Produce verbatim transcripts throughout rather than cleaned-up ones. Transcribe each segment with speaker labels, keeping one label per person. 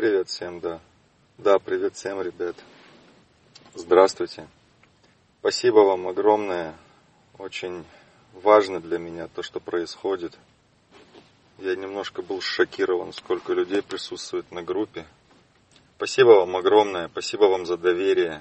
Speaker 1: Привет всем, да. Да, привет всем, ребят. Здравствуйте. Спасибо вам огромное. Очень важно для меня то, что происходит. Я немножко был шокирован, сколько людей присутствует на группе. Спасибо вам огромное, спасибо вам за доверие.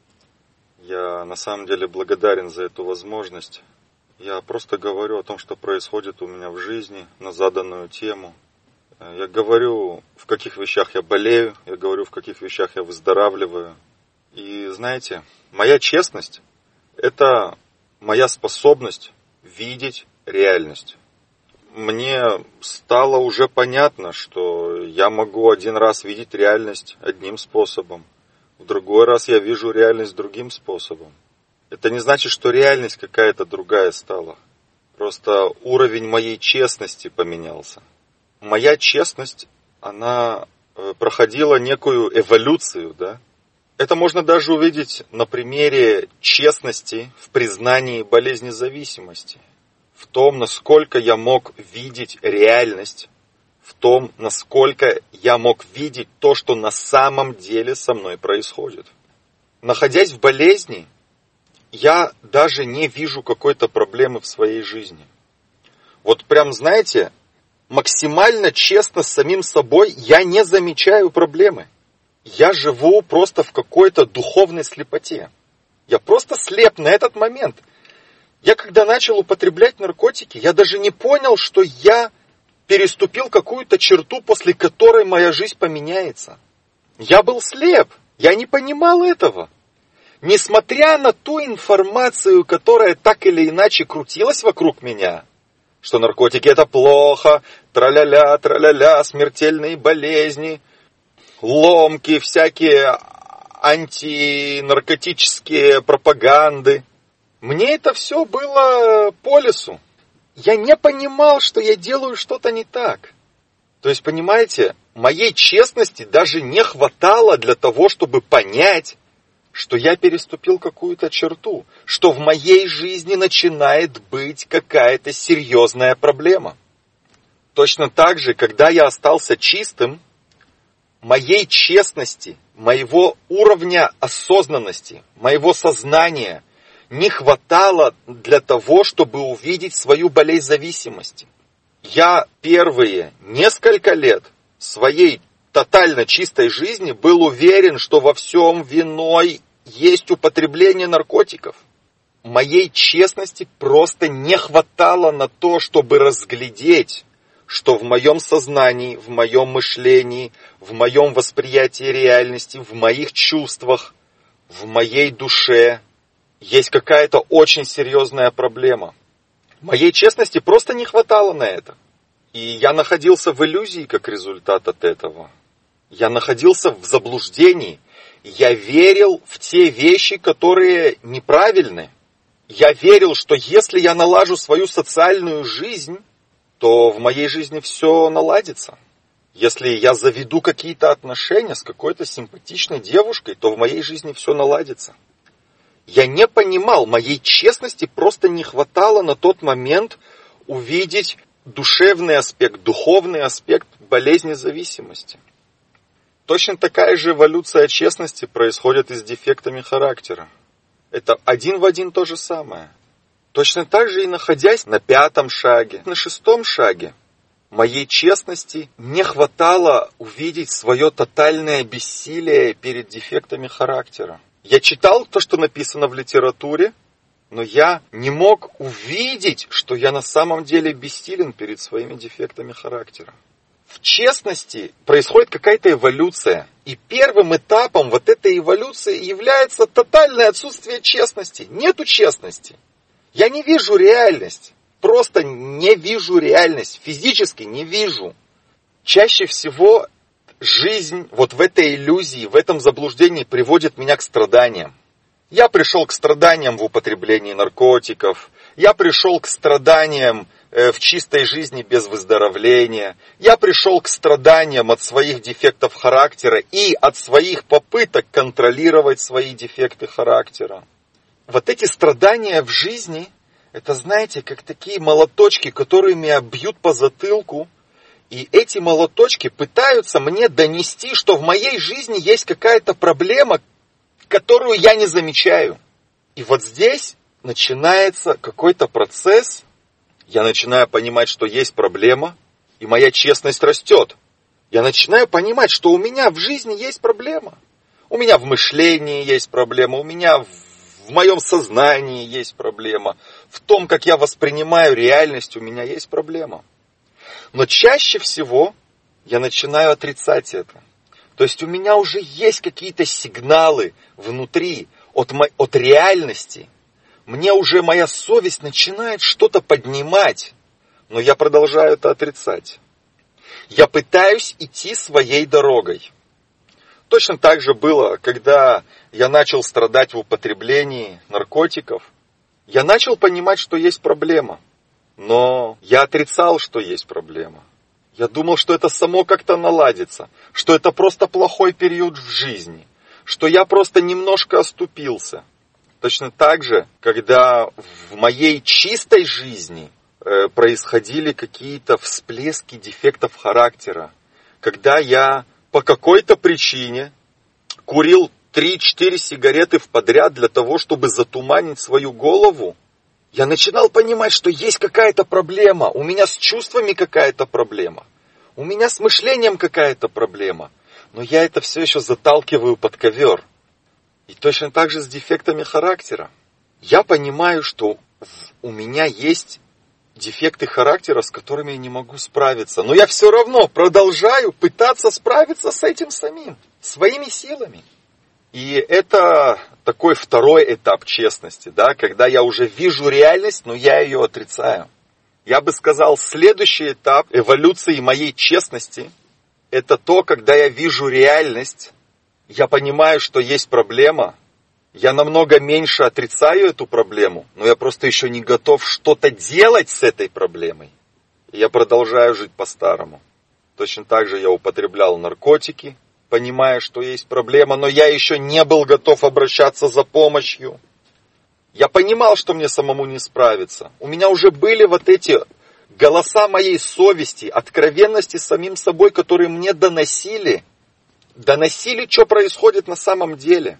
Speaker 1: Я на самом деле благодарен за эту возможность. Я просто говорю о том, что происходит у меня в жизни на заданную тему. Я говорю, в каких вещах я болею, я говорю, в каких вещах я выздоравливаю. И знаете, моя честность – это моя способность видеть реальность. Мне стало уже понятно, что я могу один раз видеть реальность одним способом, в другой раз я вижу реальность другим способом. Это не значит, что реальность какая-то другая стала. Просто уровень моей честности поменялся. Моя честность, она проходила некую эволюцию, да? Это можно даже увидеть на примере честности в признании болезни зависимости. В том, насколько я мог видеть реальность, в том, насколько я мог видеть то, что на самом деле со мной происходит. Находясь в болезни, я даже не вижу какой-то проблемы в своей жизни. Вот прям, знаете, максимально честно с самим собой, я не замечаю проблемы. Я живу просто в какой-то духовной слепоте. Я просто слеп на этот момент. Я когда начал употреблять наркотики, я даже не понял, что я переступил какую-то черту, после которой моя жизнь поменяется. Я был слеп, я не понимал этого. Несмотря на ту информацию, которая так или иначе крутилась вокруг меня, что наркотики это плохо, тра-ля-ля, тра-ля-ля, смертельные болезни, ломки, всякие антинаркотические пропаганды. Мне это все было по лесу. Я не понимал, что я делаю что-то не так. То есть, понимаете, моей честности даже не хватало для того, чтобы понять, что я переступил какую-то черту, что в моей жизни начинает быть какая-то серьезная проблема. Точно так же, когда я остался чистым, моей честности, моего уровня осознанности, моего сознания не хватало для того, чтобы увидеть свою болезнь зависимости. Я первые несколько лет своей тотально чистой жизни был уверен, что во всем виной есть употребление наркотиков. Моей честности просто не хватало на то, чтобы разглядеть, что в моем сознании, в моем мышлении, в моем восприятии реальности, в моих чувствах, в моей душе есть какая-то очень серьезная проблема. Моей честности просто не хватало на это. И я находился в иллюзии как результат от этого. Я находился в заблуждении. Я верил в те вещи, которые неправильны. Я верил, что если я налажу свою социальную жизнь, то в моей жизни все наладится. Если я заведу какие-то отношения с какой-то симпатичной девушкой, то в моей жизни все наладится. Я не понимал, моей честности просто не хватало на тот момент увидеть душевный аспект, духовный аспект болезни зависимости. Точно такая же эволюция честности происходит и с дефектами характера. Это один в один то же самое. Точно так же и находясь на пятом шаге, на шестом шаге, моей честности не хватало увидеть свое тотальное бессилие перед дефектами характера. Я читал то, что написано в литературе, но я не мог увидеть, что я на самом деле бессилен перед своими дефектами характера. В честности происходит какая-то эволюция. И первым этапом вот этой эволюции является тотальное отсутствие честности. Нету честности. Я не вижу реальность. Просто не вижу реальность. Физически не вижу. Чаще всего жизнь вот в этой иллюзии, в этом заблуждении приводит меня к страданиям. Я пришел к страданиям в употреблении наркотиков. Я пришел к страданиям в чистой жизни без выздоровления. Я пришел к страданиям от своих дефектов характера и от своих попыток контролировать свои дефекты характера. Вот эти страдания в жизни, это, знаете, как такие молоточки, которые меня бьют по затылку, и И эти молоточки пытаются мне донести, что в моей жизни есть какая-то проблема, которую я не замечаю. И вот здесь начинается какой-то процесс. Я начинаю понимать, что есть проблема, и моя честность растет. Я начинаю понимать, что у меня в жизни есть проблема. У меня в мышлении есть проблема, у меня в, в моем сознании есть проблема. В том, как я воспринимаю реальность, у меня есть проблема. Но чаще всего я начинаю отрицать это. То есть у меня уже есть какие-то сигналы внутри от, мо- от реальности. Мне уже моя совесть начинает что-то поднимать, но я продолжаю это отрицать. Я пытаюсь идти своей дорогой. Точно так же было, когда я начал страдать в употреблении наркотиков. Я начал понимать, что есть проблема, но я отрицал, что есть проблема. Я думал, что это само как-то наладится, что это просто плохой период в жизни, что я просто немножко оступился. Точно так же, когда в моей чистой жизни э, происходили какие-то всплески дефектов характера, когда я по какой-то причине курил три-четыре сигареты в подряд для того, чтобы затуманить свою голову, я начинал понимать, что есть какая-то проблема, у меня с чувствами какая-то проблема, у меня с мышлением какая-то проблема, но я это все еще заталкиваю под ковер. И точно так же с дефектами характера. Я понимаю, что у меня есть дефекты характера, с которыми я не могу справиться. Но я все равно продолжаю пытаться справиться с этим самим, своими силами. И это такой второй этап честности, да, когда я уже вижу реальность, но я ее отрицаю. Я бы сказал, следующий этап эволюции моей честности, это то, когда я вижу реальность, я понимаю, что есть проблема, я намного меньше отрицаю эту проблему, но я просто еще не готов что-то делать с этой проблемой. И я продолжаю жить по-старому. Точно так же я употреблял наркотики, понимая, что есть проблема, но я еще не был готов обращаться за помощью. Я понимал, что мне самому не справиться. У меня уже были вот эти голоса моей совести, откровенности с самим собой, которые мне доносили, доносили, что происходит на самом деле.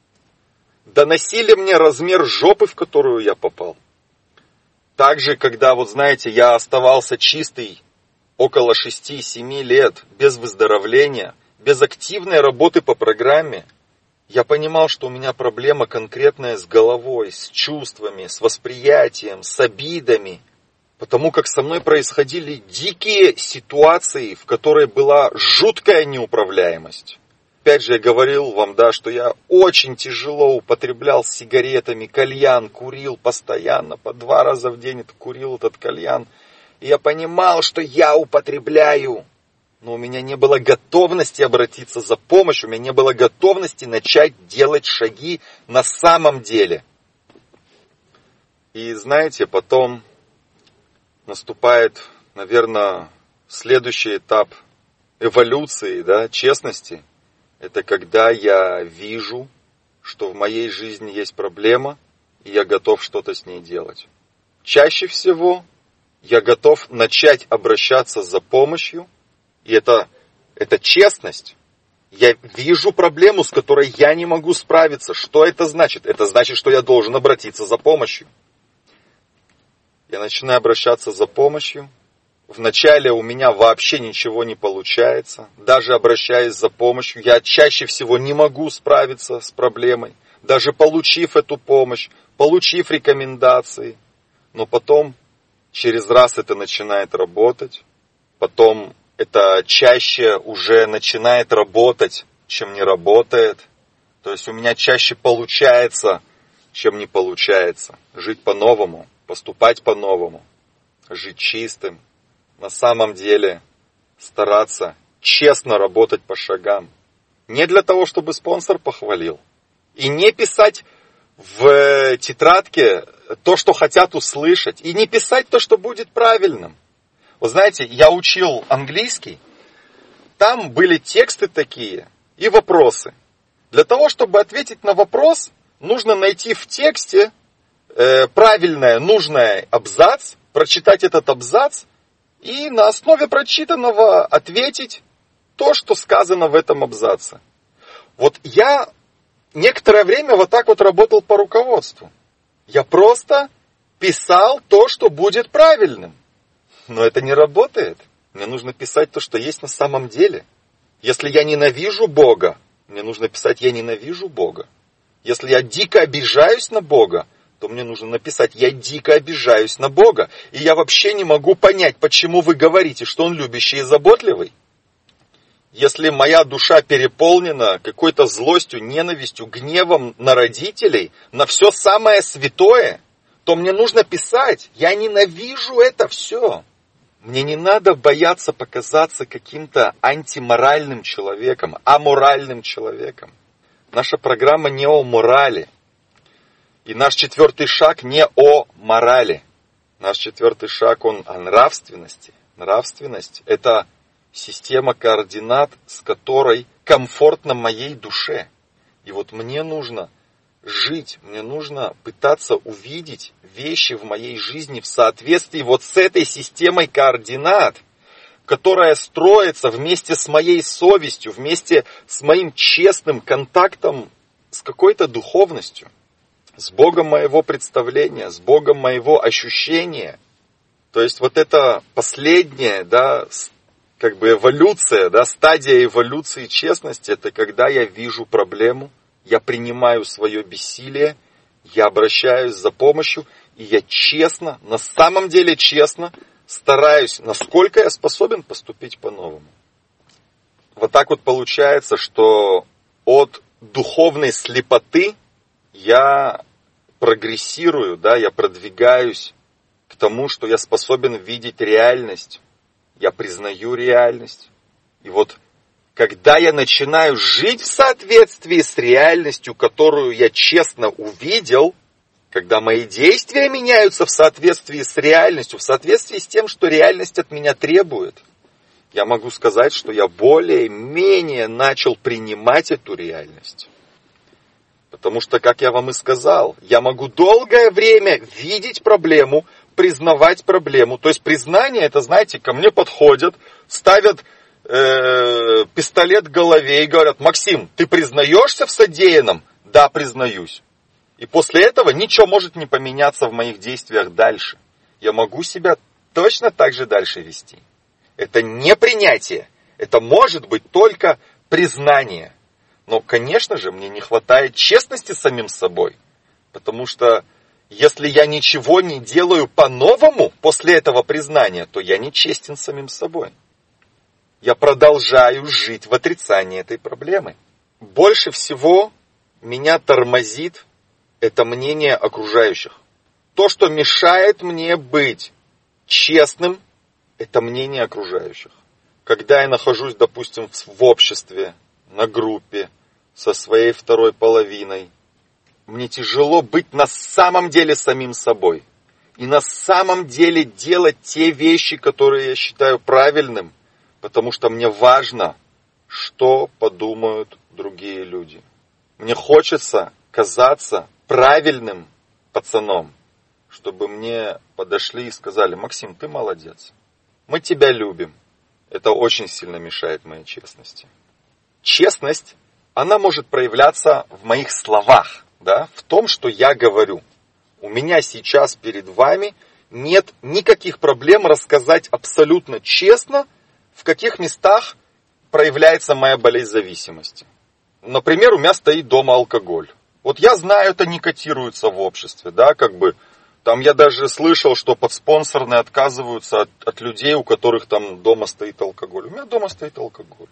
Speaker 1: Доносили мне размер жопы, в которую я попал. Также, когда, вот знаете, я оставался чистый около шести-семи лет, без выздоровления, без активной работы по программе, я понимал, что у меня проблема конкретная с головой, с чувствами, с восприятием, с обидами. Потому как со мной происходили дикие ситуации, в которой была жуткая неуправляемость. Опять же, я говорил вам, да, что я очень тяжело употреблял сигаретами, кальян, курил постоянно, по два раза в день это курил этот кальян. И я понимал, что я употребляю, но у меня не было готовности обратиться за помощью, у меня не было готовности начать делать шаги на самом деле. И знаете, потом наступает, наверное, следующий этап эволюции, да, честности. Это когда я вижу, что в моей жизни есть проблема, и я готов что-то с ней делать. Чаще всего я готов начать обращаться за помощью, и это, это честность. Я вижу проблему, с которой я не могу справиться. Что это значит? Это значит, что я должен обратиться за помощью. Я начинаю обращаться за помощью. Вначале у меня вообще ничего не получается. Даже обращаясь за помощью, я чаще всего не могу справиться с проблемой. Даже получив эту помощь, получив рекомендации. Но потом, через раз это начинает работать. Потом это чаще уже начинает работать, чем не работает. То есть у меня чаще получается, чем не получается. Жить по-новому, поступать по-новому, жить чистым. На самом деле стараться честно работать по шагам. Не для того, чтобы спонсор похвалил. И не писать в тетрадке то, что хотят услышать. И не писать то, что будет правильным. Вы знаете, я учил английский. Там были тексты такие и вопросы. Для того, чтобы ответить на вопрос, нужно найти в тексте э, правильное, нужное абзац, прочитать этот абзац, и на основе прочитанного ответить то, что сказано в этом абзаце. Вот я некоторое время вот так вот работал по руководству. Я просто писал то, что будет правильным. Но это не работает. Мне нужно писать то, что есть на самом деле. Если я ненавижу Бога, мне нужно писать «я ненавижу Бога». Если я дико обижаюсь на Бога, то мне нужно написать «я дико обижаюсь на Бога». И я вообще не могу понять, почему вы говорите, что Он любящий и заботливый. Если моя душа переполнена какой-то злостью, ненавистью, гневом на родителей, на все самое святое, то мне нужно писать «я ненавижу это все». Мне не надо бояться показаться каким-то антиморальным человеком, аморальным человеком. Наша программа не о морали. И наш четвертый шаг не о морали. Наш четвертый шаг, он о нравственности. Нравственность – это система координат, с которой комфортно моей душе. И вот мне нужно жить, мне нужно пытаться увидеть вещи в моей жизни в соответствии вот с этой системой координат, которая строится вместе с моей совестью, вместе с моим честным контактом с какой-то духовностью, с Богом моего представления, с Богом моего ощущения. То есть вот это последняя, да, как бы эволюция, да, стадия эволюции честности, это когда я вижу проблему, я принимаю свое бессилие, я обращаюсь за помощью, и я честно, на самом деле честно, стараюсь, насколько я способен поступить по-новому. Вот так вот получается, что от духовной слепоты я прогрессирую, да, я продвигаюсь к тому, что я способен видеть реальность. Я признаю реальность. И вот когда я начинаю жить в соответствии с реальностью, которую я честно увидел, когда мои действия меняются в соответствии с реальностью, в соответствии с тем, что реальность от меня требует, я могу сказать, что я более-менее начал принимать эту реальность. Потому что, как я вам и сказал, я могу долгое время видеть проблему, признавать проблему. То есть признание, это, знаете, ко мне подходят, ставят э, пистолет к голове и говорят: Максим, ты признаешься в содеянном? Да, признаюсь. И после этого ничего может не поменяться в моих действиях дальше. Я могу себя точно так же дальше вести. Это не принятие. Это может быть только признание. Но, конечно же, мне не хватает честности с самим собой. Потому что если я ничего не делаю по-новому после этого признания, то я не честен с самим собой. Я продолжаю жить в отрицании этой проблемы. Больше всего меня тормозит это мнение окружающих. То, что мешает мне быть честным, это мнение окружающих. Когда я нахожусь, допустим, в обществе, на группе, со своей второй половиной, мне тяжело быть на самом деле самим собой. И на самом деле делать те вещи, которые я считаю правильным, потому что мне важно, что подумают другие люди. Мне хочется казаться правильным пацаном, чтобы мне подошли и сказали: Максим, ты молодец, мы тебя любим. Это очень сильно мешает моей честности. Честность, она может проявляться в моих словах, да, в том, что я говорю. У меня сейчас перед вами нет никаких проблем рассказать абсолютно честно, в каких местах проявляется моя болезнь зависимости. Например, у меня стоит дома алкоголь. Вот я знаю, это не котируется в обществе, да, как бы, там я даже слышал, что подспонсорные отказываются от, от людей, у которых там дома стоит алкоголь. У меня дома стоит алкоголь.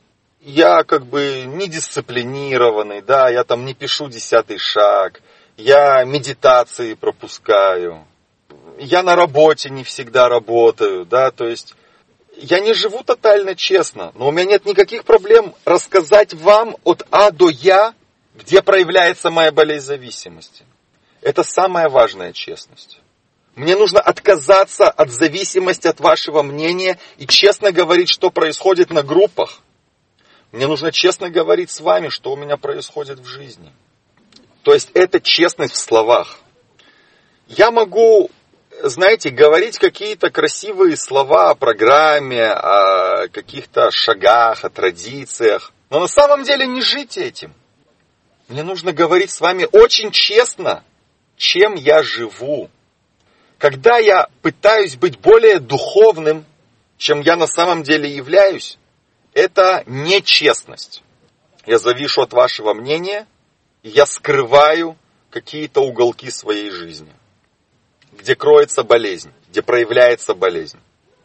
Speaker 1: Я как бы недисциплинированный, да, я там не пишу десятый шаг, я медитации пропускаю, я на работе не всегда работаю, да, то есть я не живу тотально честно, но у меня нет никаких проблем рассказать вам от А до Я, где проявляется моя болезнь зависимости. Это самая важная честность. Мне нужно отказаться от зависимости от вашего мнения и честно говорить, что происходит на группах. Мне нужно честно говорить с вами, что у меня происходит в жизни. То есть это честность в словах. Я могу знаете, говорить какие-то красивые слова о программе, о каких-то шагах, о традициях, но на самом деле не жить этим. Мне нужно говорить с вами очень честно, чем я живу. Когда я пытаюсь быть более духовным, чем я на самом деле являюсь, это нечестность. Я завишу от вашего мнения, и я скрываю какие-то уголки своей жизни, где кроется болезнь, где проявляется болезнь.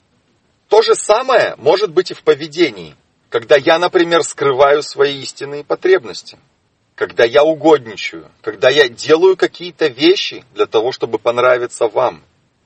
Speaker 1: То же самое может быть и в поведении, когда я, например, скрываю свои истинные потребности, когда я угодничаю, когда я делаю какие-то вещи для того, чтобы понравиться вам,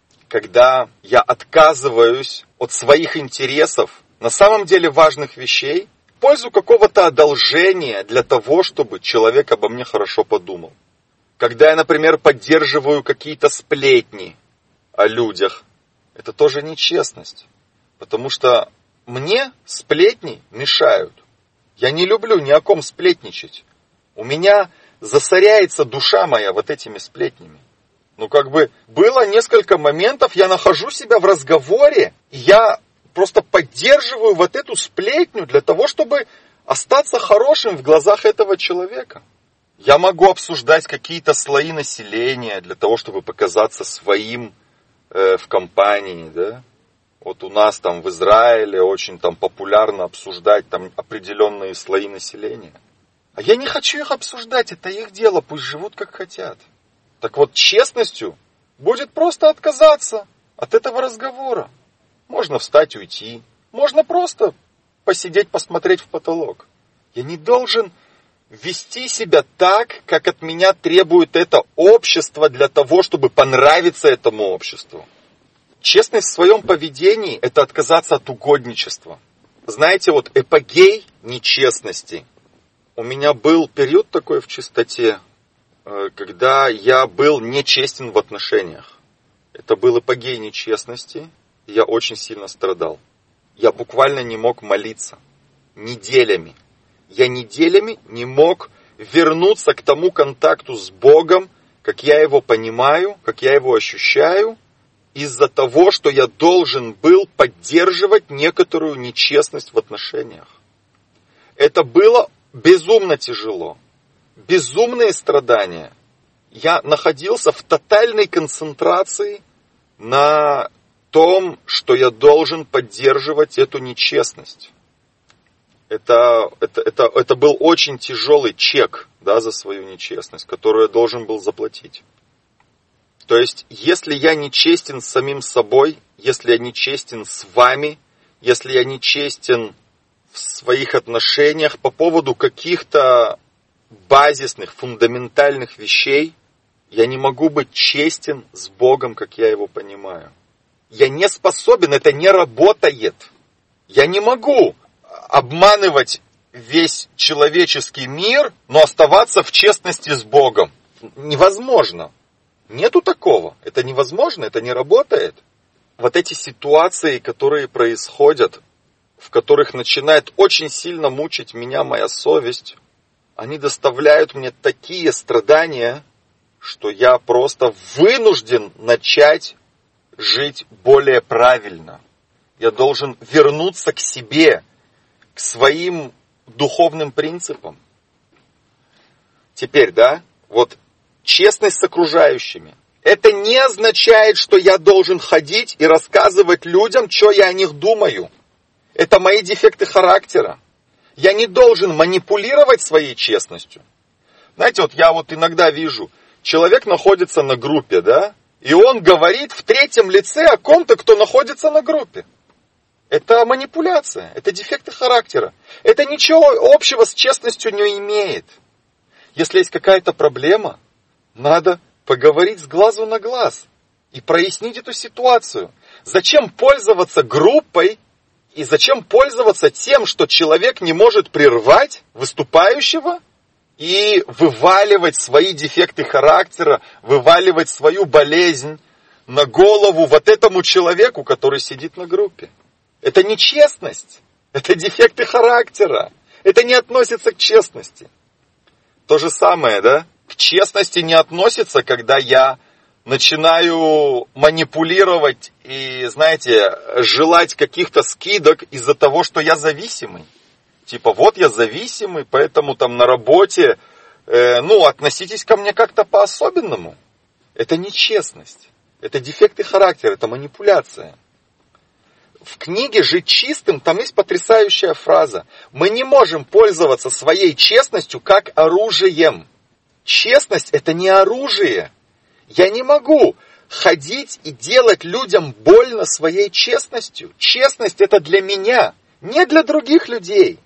Speaker 1: когда я отказываюсь от своих интересов, на самом деле важных вещей, в пользу какого-то одолжения для того, чтобы человек обо мне хорошо подумал. Когда я, например, поддерживаю какие-то сплетни о людях, это тоже нечестность. Потому что мне сплетни мешают. Я не люблю ни о ком сплетничать. У меня засоряется душа моя вот этими сплетнями. Ну, как бы, было несколько моментов, я нахожу себя в разговоре, и я просто поддерживаю вот эту сплетню для того, чтобы остаться хорошим в глазах этого человека. Я могу обсуждать какие-то слои населения для того, чтобы показаться своим э, в компании, да. Вот у нас там в Израиле очень там популярно обсуждать там определенные слои населения. А я не хочу их обсуждать, это их дело, пусть живут как хотят. Так вот, честностью будет просто отказаться от этого разговора. Можно встать, уйти. Можно просто посидеть, посмотреть в потолок. Я не должен вести себя так, как от меня требует это общество для того, чтобы понравиться этому обществу. Честность в своем поведении – это отказаться от угодничества. Знаете, вот эпогей нечестности. У меня был период такой в чистоте, когда я был нечестен в отношениях. Это был эпогей нечестности, и я очень сильно страдал. Я буквально не мог молиться. Неделями. Я неделями не мог вернуться к тому контакту с Богом, как я его понимаю, как я его ощущаю, из-за того, что я должен был поддерживать некоторую нечестность в отношениях. Это было безумно тяжело. Безумные страдания. Я находился в тотальной концентрации на том, что я должен поддерживать эту нечестность. Это, это, это, это был очень тяжелый чек, да, за свою нечестность, которую я должен был заплатить. То есть, если я нечестен с самим собой, если я нечестен с вами, если я нечестен в своих отношениях по поводу каких-то базисных, фундаментальных вещей, я не могу быть честен с Богом, как я его понимаю. Я не способен, это не работает. Я не могу обманывать весь человеческий мир, но оставаться в честности с Богом. Невозможно. Нету такого. Это невозможно, это не работает. Вот эти ситуации, которые происходят, в которых начинает очень сильно мучить меня моя совесть, они доставляют мне такие страдания, что я просто вынужден начать жить более правильно. Я должен вернуться к себе, к своим духовным принципам. Теперь, да, вот честность с окружающими. Это не означает, что я должен ходить и рассказывать людям, что я о них думаю. Это мои дефекты характера. Я не должен манипулировать своей честностью. Знаете, вот я вот иногда вижу, человек находится на группе, да, и он говорит в третьем лице о ком-то, кто находится на группе. Это манипуляция, это дефекты характера. Это ничего общего с честностью не имеет. Если есть какая-то проблема, надо поговорить с глазу на глаз и прояснить эту ситуацию. Зачем пользоваться группой и зачем пользоваться тем, что человек не может прервать выступающего и вываливать свои дефекты характера, вываливать свою болезнь на голову вот этому человеку, который сидит на группе. Это не честность, это дефекты характера, это не относится к честности. То же самое, да? К честности не относится, когда я начинаю манипулировать и, знаете, желать каких-то скидок из-за того, что я зависимый. Типа, вот я зависимый, поэтому там на работе, э, ну, относитесь ко мне как-то по-особенному. Это нечестность. Это дефекты характера, это манипуляция. В книге «Жить чистым» там есть потрясающая фраза. Мы не можем пользоваться своей честностью как оружием. Честность – это не оружие. Я не могу ходить и делать людям больно своей честностью. Честность – это для меня, не для других людей.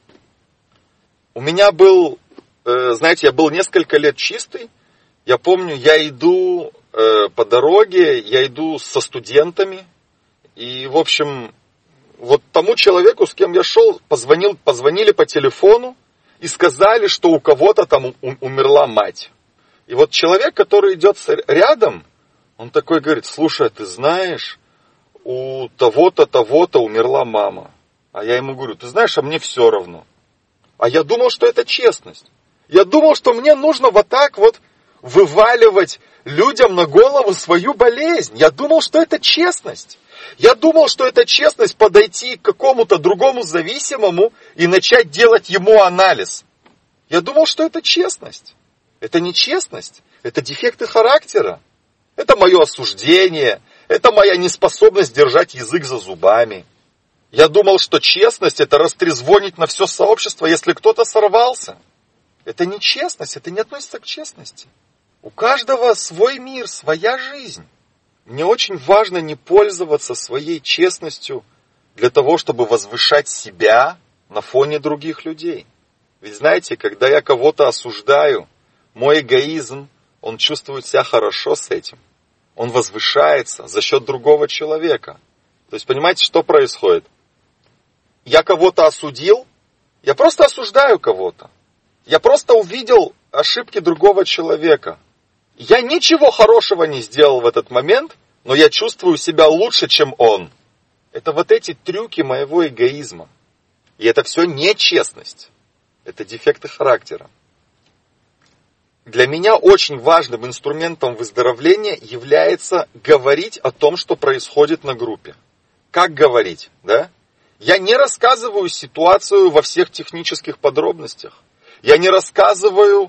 Speaker 1: У меня был, э, знаете, я был несколько лет чистый. Я помню, я иду э, по дороге, я иду со студентами. И, в общем, вот тому человеку, с кем я шел, позвонил, позвонили по телефону и сказали, что у кого-то там умерла мать. И вот человек, который идет рядом, он такой говорит: слушай, ты знаешь, у того-то, того-то умерла мама. А я ему говорю: ты знаешь, а мне все равно. А я думал, что это честность. Я думал, что мне нужно вот так вот вываливать людям на голову свою болезнь. Я думал, что это честность. Я думал, что это честность подойти к какому-то другому зависимому и начать делать ему анализ. Я думал, что это честность. Это не честность, это дефекты характера. Это мое осуждение, это моя неспособность держать язык за зубами. Я думал, что честность – это растрезвонить на все сообщество, если кто-то сорвался. Это не честность, это не относится к честности. У каждого свой мир, своя жизнь. Мне очень важно не пользоваться своей честностью для того, чтобы возвышать себя на фоне других людей. Ведь знаете, когда я кого-то осуждаю, мой эгоизм, он чувствует себя хорошо с этим. Он возвышается за счет другого человека. То есть, понимаете, что происходит? Я кого-то осудил, я просто осуждаю кого-то. Я просто увидел ошибки другого человека. Я ничего хорошего не сделал в этот момент, но я чувствую себя лучше, чем он. Это вот эти трюки моего эгоизма. И это все нечестность. Это дефекты характера. Для меня очень важным инструментом выздоровления является говорить о том, что происходит на группе. Как говорить, да? Я не рассказываю ситуацию во всех технических подробностях. Я не рассказываю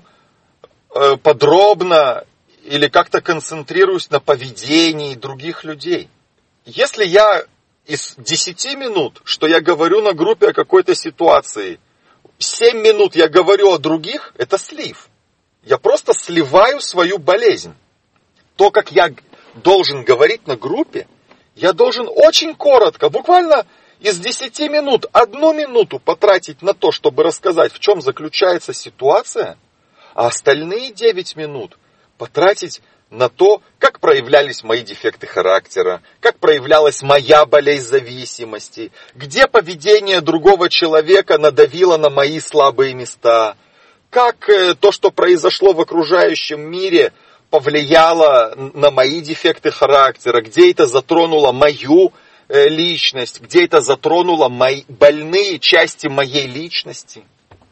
Speaker 1: э, подробно или как-то концентрируюсь на поведении других людей. Если я из десяти минут, что я говорю на группе о какой-то ситуации, семь минут я говорю о других, это слив. Я просто сливаю свою болезнь. То, как я должен говорить на группе, я должен очень коротко, буквально из десяти минут, одну минуту потратить на то, чтобы рассказать, в чем заключается ситуация, а остальные девять минут потратить на то, как проявлялись мои дефекты характера, как проявлялась моя болезнь зависимости, где поведение другого человека надавило на мои слабые места, как то, что произошло в окружающем мире, повлияло на мои дефекты характера, где это затронуло мою личность, где это затронуло мои больные части моей личности.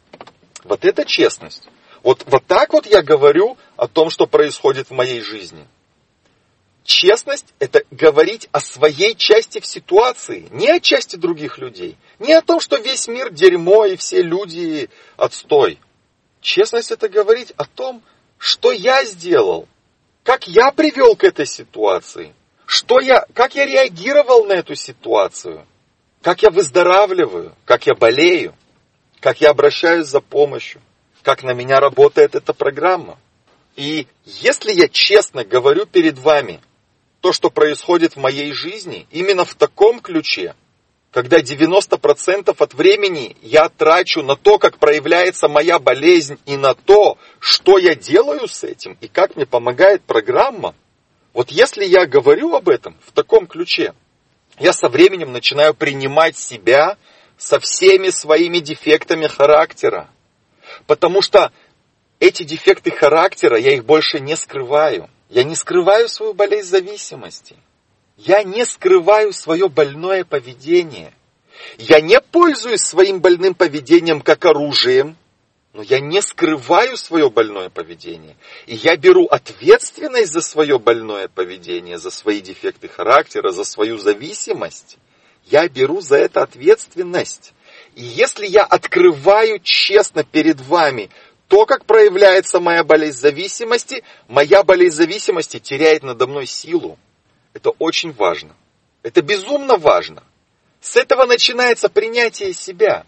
Speaker 1: Вот это честность. Вот, вот так вот я говорю о том, что происходит в моей жизни. Честность – это говорить о своей части в ситуации, не о части других людей. Не о том, что весь мир дерьмо и все люди отстой. Честность – это говорить о том, что я сделал, как я привел к этой ситуации, что я, как я реагировал на эту ситуацию, как я выздоравливаю, как я болею, как я обращаюсь за помощью, как на меня работает эта программа. И если я честно говорю перед вами то, что происходит в моей жизни, именно в таком ключе, когда девяносто процентов от времени я трачу на то, как проявляется моя болезнь, и на то, что я делаю с этим, и как мне помогает программа, вот если я говорю об этом в таком ключе, я со временем начинаю принимать себя со всеми своими дефектами характера. Потому что эти дефекты характера, я их больше не скрываю. Я не скрываю свою болезнь зависимости. Я не скрываю свое больное поведение. Я не пользуюсь своим больным поведением как оружием. Но я не скрываю свое больное поведение. И я беру ответственность за свое больное поведение, за свои дефекты характера, за свою зависимость. Я беру за это ответственность. И если я открываю честно перед вами то, как проявляется моя болезнь зависимости, моя болезнь зависимости теряет надо мной силу. Это очень важно. Это безумно важно. С этого начинается принятие себя.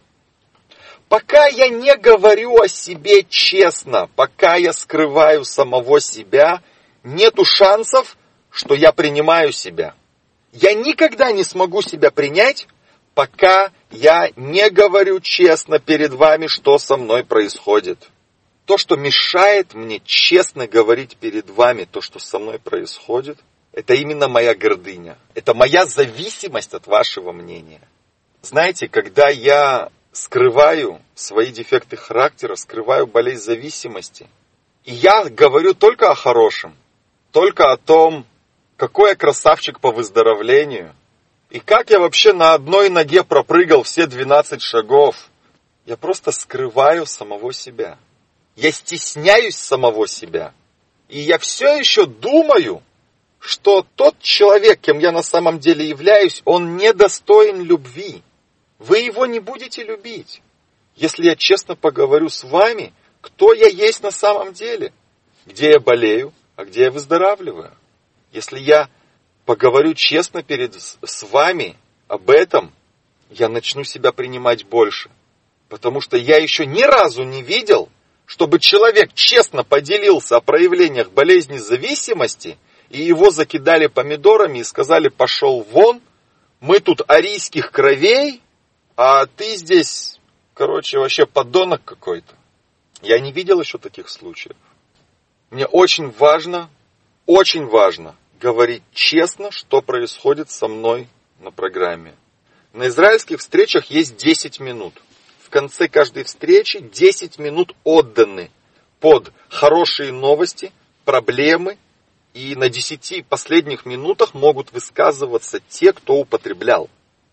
Speaker 1: Пока я не говорю о себе честно, пока я скрываю самого себя, нету шансов, что я принимаю себя. Я никогда не смогу себя принять, пока я не говорю честно перед вами, что со мной происходит. То, что мешает мне честно говорить перед вами то, что со мной происходит, это именно моя гордыня. Это моя зависимость от вашего мнения. Знаете, когда я скрываю свои дефекты характера, скрываю болезнь зависимости, и я говорю только о хорошем, только о том, какой я красавчик по выздоровлению, и как я вообще на одной ноге пропрыгал все двенадцать шагов, я просто скрываю самого себя. Я стесняюсь самого себя. И я все еще думаю, что тот человек, кем я на самом деле являюсь, он недостоин любви. Вы его не будете любить, если я честно поговорю с вами, кто я есть на самом деле, где я болею, а где я выздоравливаю. Если я поговорю честно перед с вами об этом, я начну себя принимать больше. Потому что я еще ни разу не видел, чтобы человек честно поделился о проявлениях болезни зависимости, и его закидали помидорами и сказали: пошел вон, мы тут арийских кровей, а ты здесь, короче, вообще подонок какой-то. Я не видел еще таких случаев. Мне очень важно, очень важно говорить честно, что происходит со мной на программе. На израильских встречах есть десять минут. В конце каждой встречи десять минут отданы под хорошие новости, проблемы. И на десяти последних минутах могут высказываться те, кто употреблял.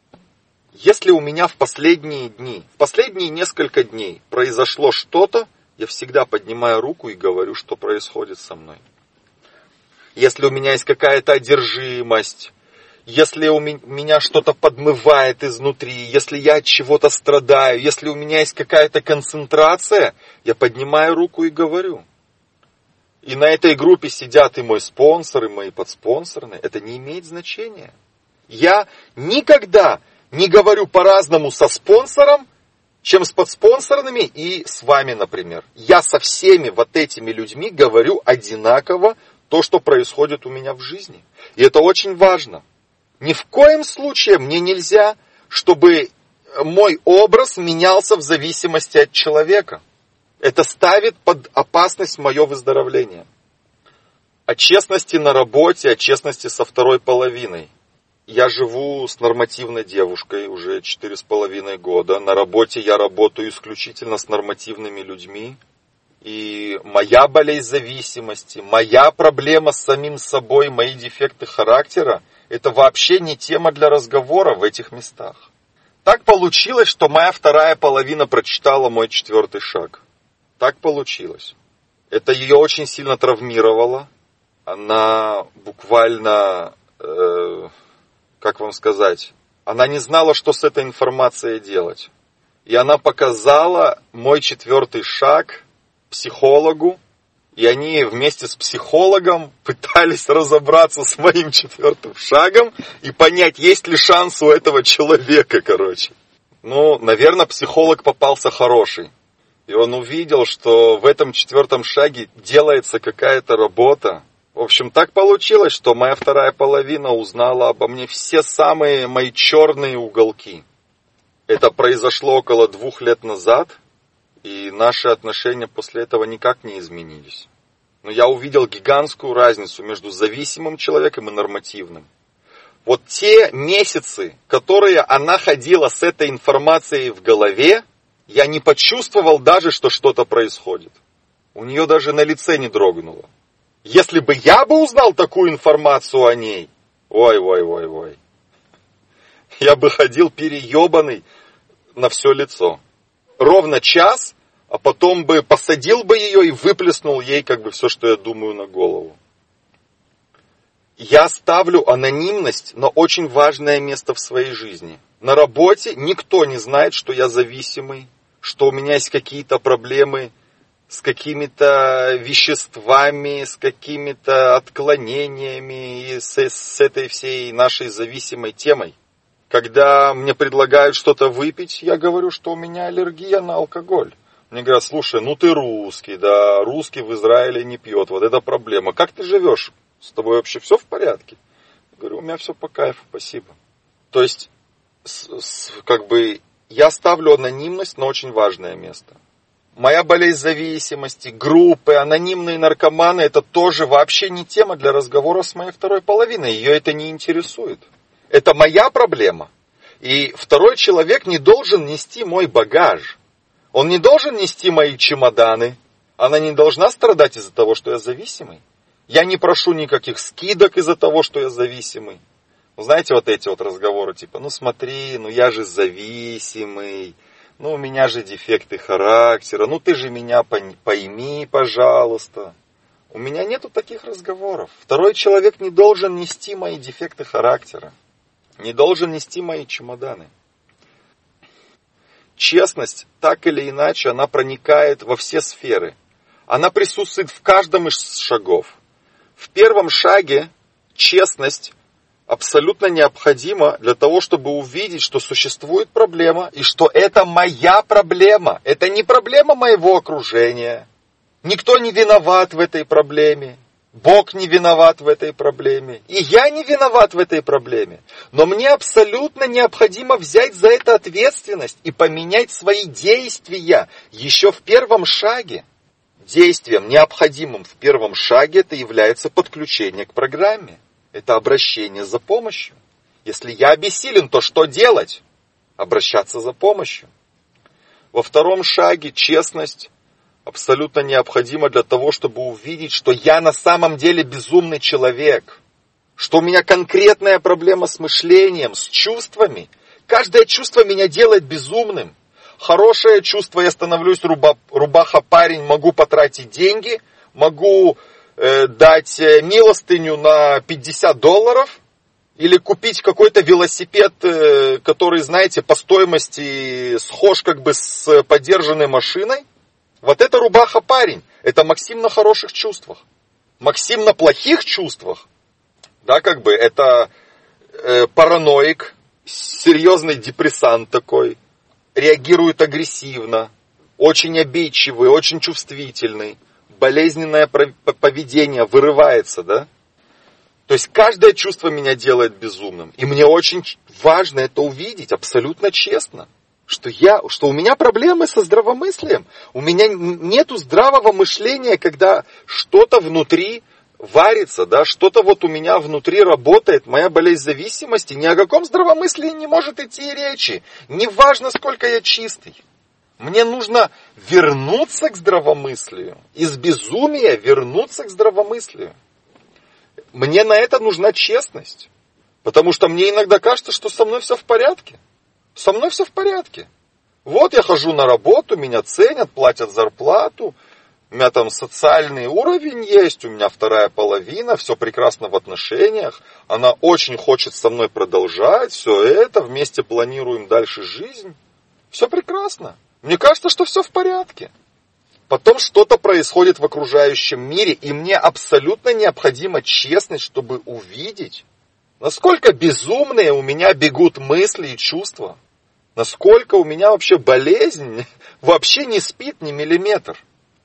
Speaker 1: Если у меня в последние дни, в последние несколько дней произошло что-то, я всегда поднимаю руку и говорю, что происходит со мной. Если у меня есть какая-то одержимость, если у меня что-то подмывает изнутри, если я от чего-то страдаю, если у меня есть какая-то концентрация, я поднимаю руку и говорю. И на этой группе сидят и мой спонсор, и мои подспонсорные. Это не имеет значения. Я никогда не говорю по-разному со спонсором, чем с подспонсорными и с вами, например. Я со всеми вот этими людьми говорю одинаково то, что происходит у меня в жизни. И это очень важно. Ни в коем случае мне нельзя, чтобы мой образ менялся в зависимости от человека. Это ставит под опасность мое выздоровление. О честности на работе, о честности со второй половиной. Я живу с нормативной девушкой уже четыре с половиной года. На работе я работаю исключительно с нормативными людьми. И моя болезнь зависимости, моя проблема с самим собой, мои дефекты характера, это вообще не тема для разговора в этих местах. Так получилось, что моя вторая половина прочитала мой четвертый шаг. Так получилось. Это ее очень сильно травмировало. Она буквально, э, как вам сказать, она не знала, что с этой информацией делать. И она показала мой четвертый шаг психологу, и они вместе с психологом пытались разобраться с моим четвертым шагом и понять, есть ли шанс у этого человека, короче. Ну, наверное, психолог попался хороший. И он увидел, что в этом четвертом шаге делается какая-то работа. В общем, так получилось, что моя вторая половина узнала обо мне все самые мои черные уголки. Это произошло около двух лет назад. И наши отношения после этого никак не изменились. Но я увидел гигантскую разницу между зависимым человеком и нормативным. Вот те месяцы, которые она ходила с этой информацией в голове, я не почувствовал даже, что что-то происходит. У нее даже на лице не дрогнуло. Если бы я бы узнал такую информацию о ней, ой-ой-ой-ой, я бы ходил переебанный на все лицо. Ровно час а потом бы посадил бы ее и выплеснул ей как бы все, что я думаю, на голову. Я ставлю анонимность на очень важное место в своей жизни. На работе никто не знает, что я зависимый, что у меня есть какие-то проблемы с какими-то веществами, с какими-то отклонениями и с, с этой всей нашей зависимой темой. Когда мне предлагают что-то выпить, я говорю, что у меня аллергия на алкоголь. Мне говорят, слушай, ну ты русский, да, русский в Израиле не пьет, вот это проблема. Как ты живешь? С тобой вообще все в порядке? Я говорю, у меня все по кайфу, спасибо. То есть, с, с, как бы, я ставлю анонимность на очень важное место. Моя болезнь зависимости, группы, анонимные наркоманы, это тоже вообще не тема для разговора с моей второй половиной. Ее это не интересует. Это моя проблема. И второй человек не должен нести мой багаж. Он не должен нести мои чемоданы. Она не должна страдать из-за того, что я зависимый. Я не прошу никаких скидок из-за того, что я зависимый. Вы знаете, вот эти вот разговоры, типа, ну смотри, ну я же зависимый, ну у меня же дефекты характера, ну ты же меня пойми, пожалуйста. У меня нету таких разговоров. Второй человек не должен нести мои дефекты характера, не должен нести мои чемоданы. Честность, так или иначе, она проникает во все сферы. Она присутствует в каждом из шагов. В первом шаге честность абсолютно необходима для того, чтобы увидеть, что существует проблема, и что это моя проблема. Это не проблема моего окружения. Никто не виноват в этой проблеме. Бог не виноват в этой проблеме. И я не виноват в этой проблеме. Но мне абсолютно необходимо взять за это ответственность и поменять свои действия еще в первом шаге. Действием, необходимым в первом шаге, это является подключение к программе. Это обращение за помощью. Если я обессилен, то что делать? Обращаться за помощью. Во втором шаге честность абсолютно необходима для того, чтобы увидеть, что я на самом деле безумный человек. Что у меня конкретная проблема с мышлением, с чувствами. Каждое чувство меня делает безумным. Хорошее чувство, я становлюсь руба, рубаха-парень, могу потратить деньги, могу э, дать милостыню на пятьдесят долларов или купить какой-то велосипед, э, который, знаете, по стоимости схож как бы с подержанной машиной. Вот это рубаха-парень, это Максим на хороших чувствах. Максим на плохих чувствах, да, как бы это э, параноик, серьезный депрессант такой. Реагирует агрессивно, очень обидчивый, очень чувствительный, болезненное поведение вырывается, да? То есть каждое чувство меня делает безумным. И мне очень важно это увидеть абсолютно честно, что, я, что у меня проблемы со здравомыслием. У меня нету здравого мышления, когда что-то внутри варится, да, что-то вот у меня внутри работает, моя болезнь зависимости, ни о каком здравомыслии не может идти речи. Неважно, сколько я чистый. Мне нужно вернуться к здравомыслию. Из безумия вернуться к здравомыслию. Мне на это нужна честность. Потому что мне иногда кажется, что со мной все в порядке. Со мной все в порядке. Вот я хожу на работу, меня ценят, платят зарплату. У меня там социальный уровень есть, у меня вторая половина, все прекрасно в отношениях. Она очень хочет со мной продолжать все это, вместе планируем дальше жизнь. Все прекрасно. Мне кажется, что все в порядке. Потом что-то происходит в окружающем мире, и мне абсолютно необходима честность, чтобы увидеть, насколько безумные у меня бегут мысли и чувства. Насколько у меня вообще болезнь вообще не спит ни миллиметр.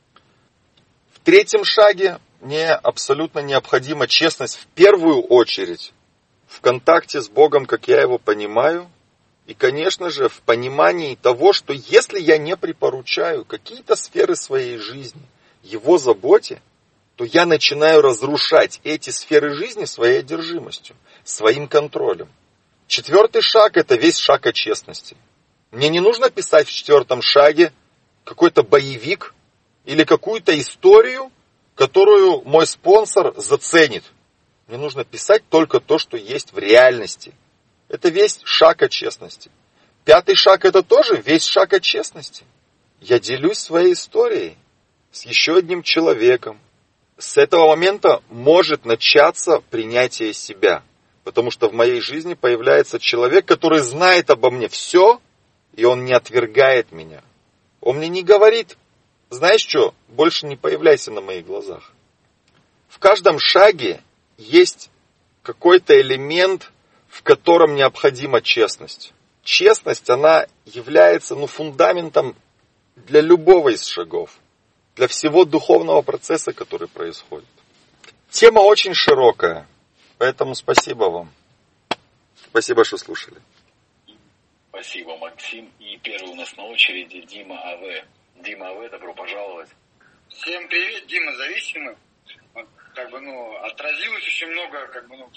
Speaker 1: В третьем шаге мне абсолютно необходима честность в первую очередь в контакте с Богом, как я его понимаю, и, конечно же, в понимании того, что если я не припоручаю какие-то сферы своей жизни Его заботе, то я начинаю разрушать эти сферы жизни своей одержимостью, своим контролем. Четвертый шаг – это весь шаг о честности. Мне не нужно писать в четвертом шаге какой-то боевик, или какую-то историю, которую мой спонсор заценит. Мне нужно писать только то, что есть в реальности. Это весь шаг о честности. Пятый шаг это тоже весь шаг о честности. я делюсь своей историей с еще одним человеком. С этого момента может начаться принятие себя. Потому что в моей жизни появляется человек, который знает обо мне все, и он не отвергает меня. Он мне не говорит: знаешь что, больше не появляйся на моих глазах. В каждом шаге есть какой-то элемент, в котором необходима честность. Честность, она является ну, фундаментом для любого из шагов, для всего духовного процесса, который происходит. Тема очень широкая, поэтому спасибо вам. Спасибо, что слушали.
Speaker 2: Спасибо, Максим. И первый у нас на очереди Дима АВ. Дима АВ, добро пожаловать.
Speaker 3: Всем привет, Дима Зависимый. Вот, как бы, ну, отразилось очень много, как бы, ну,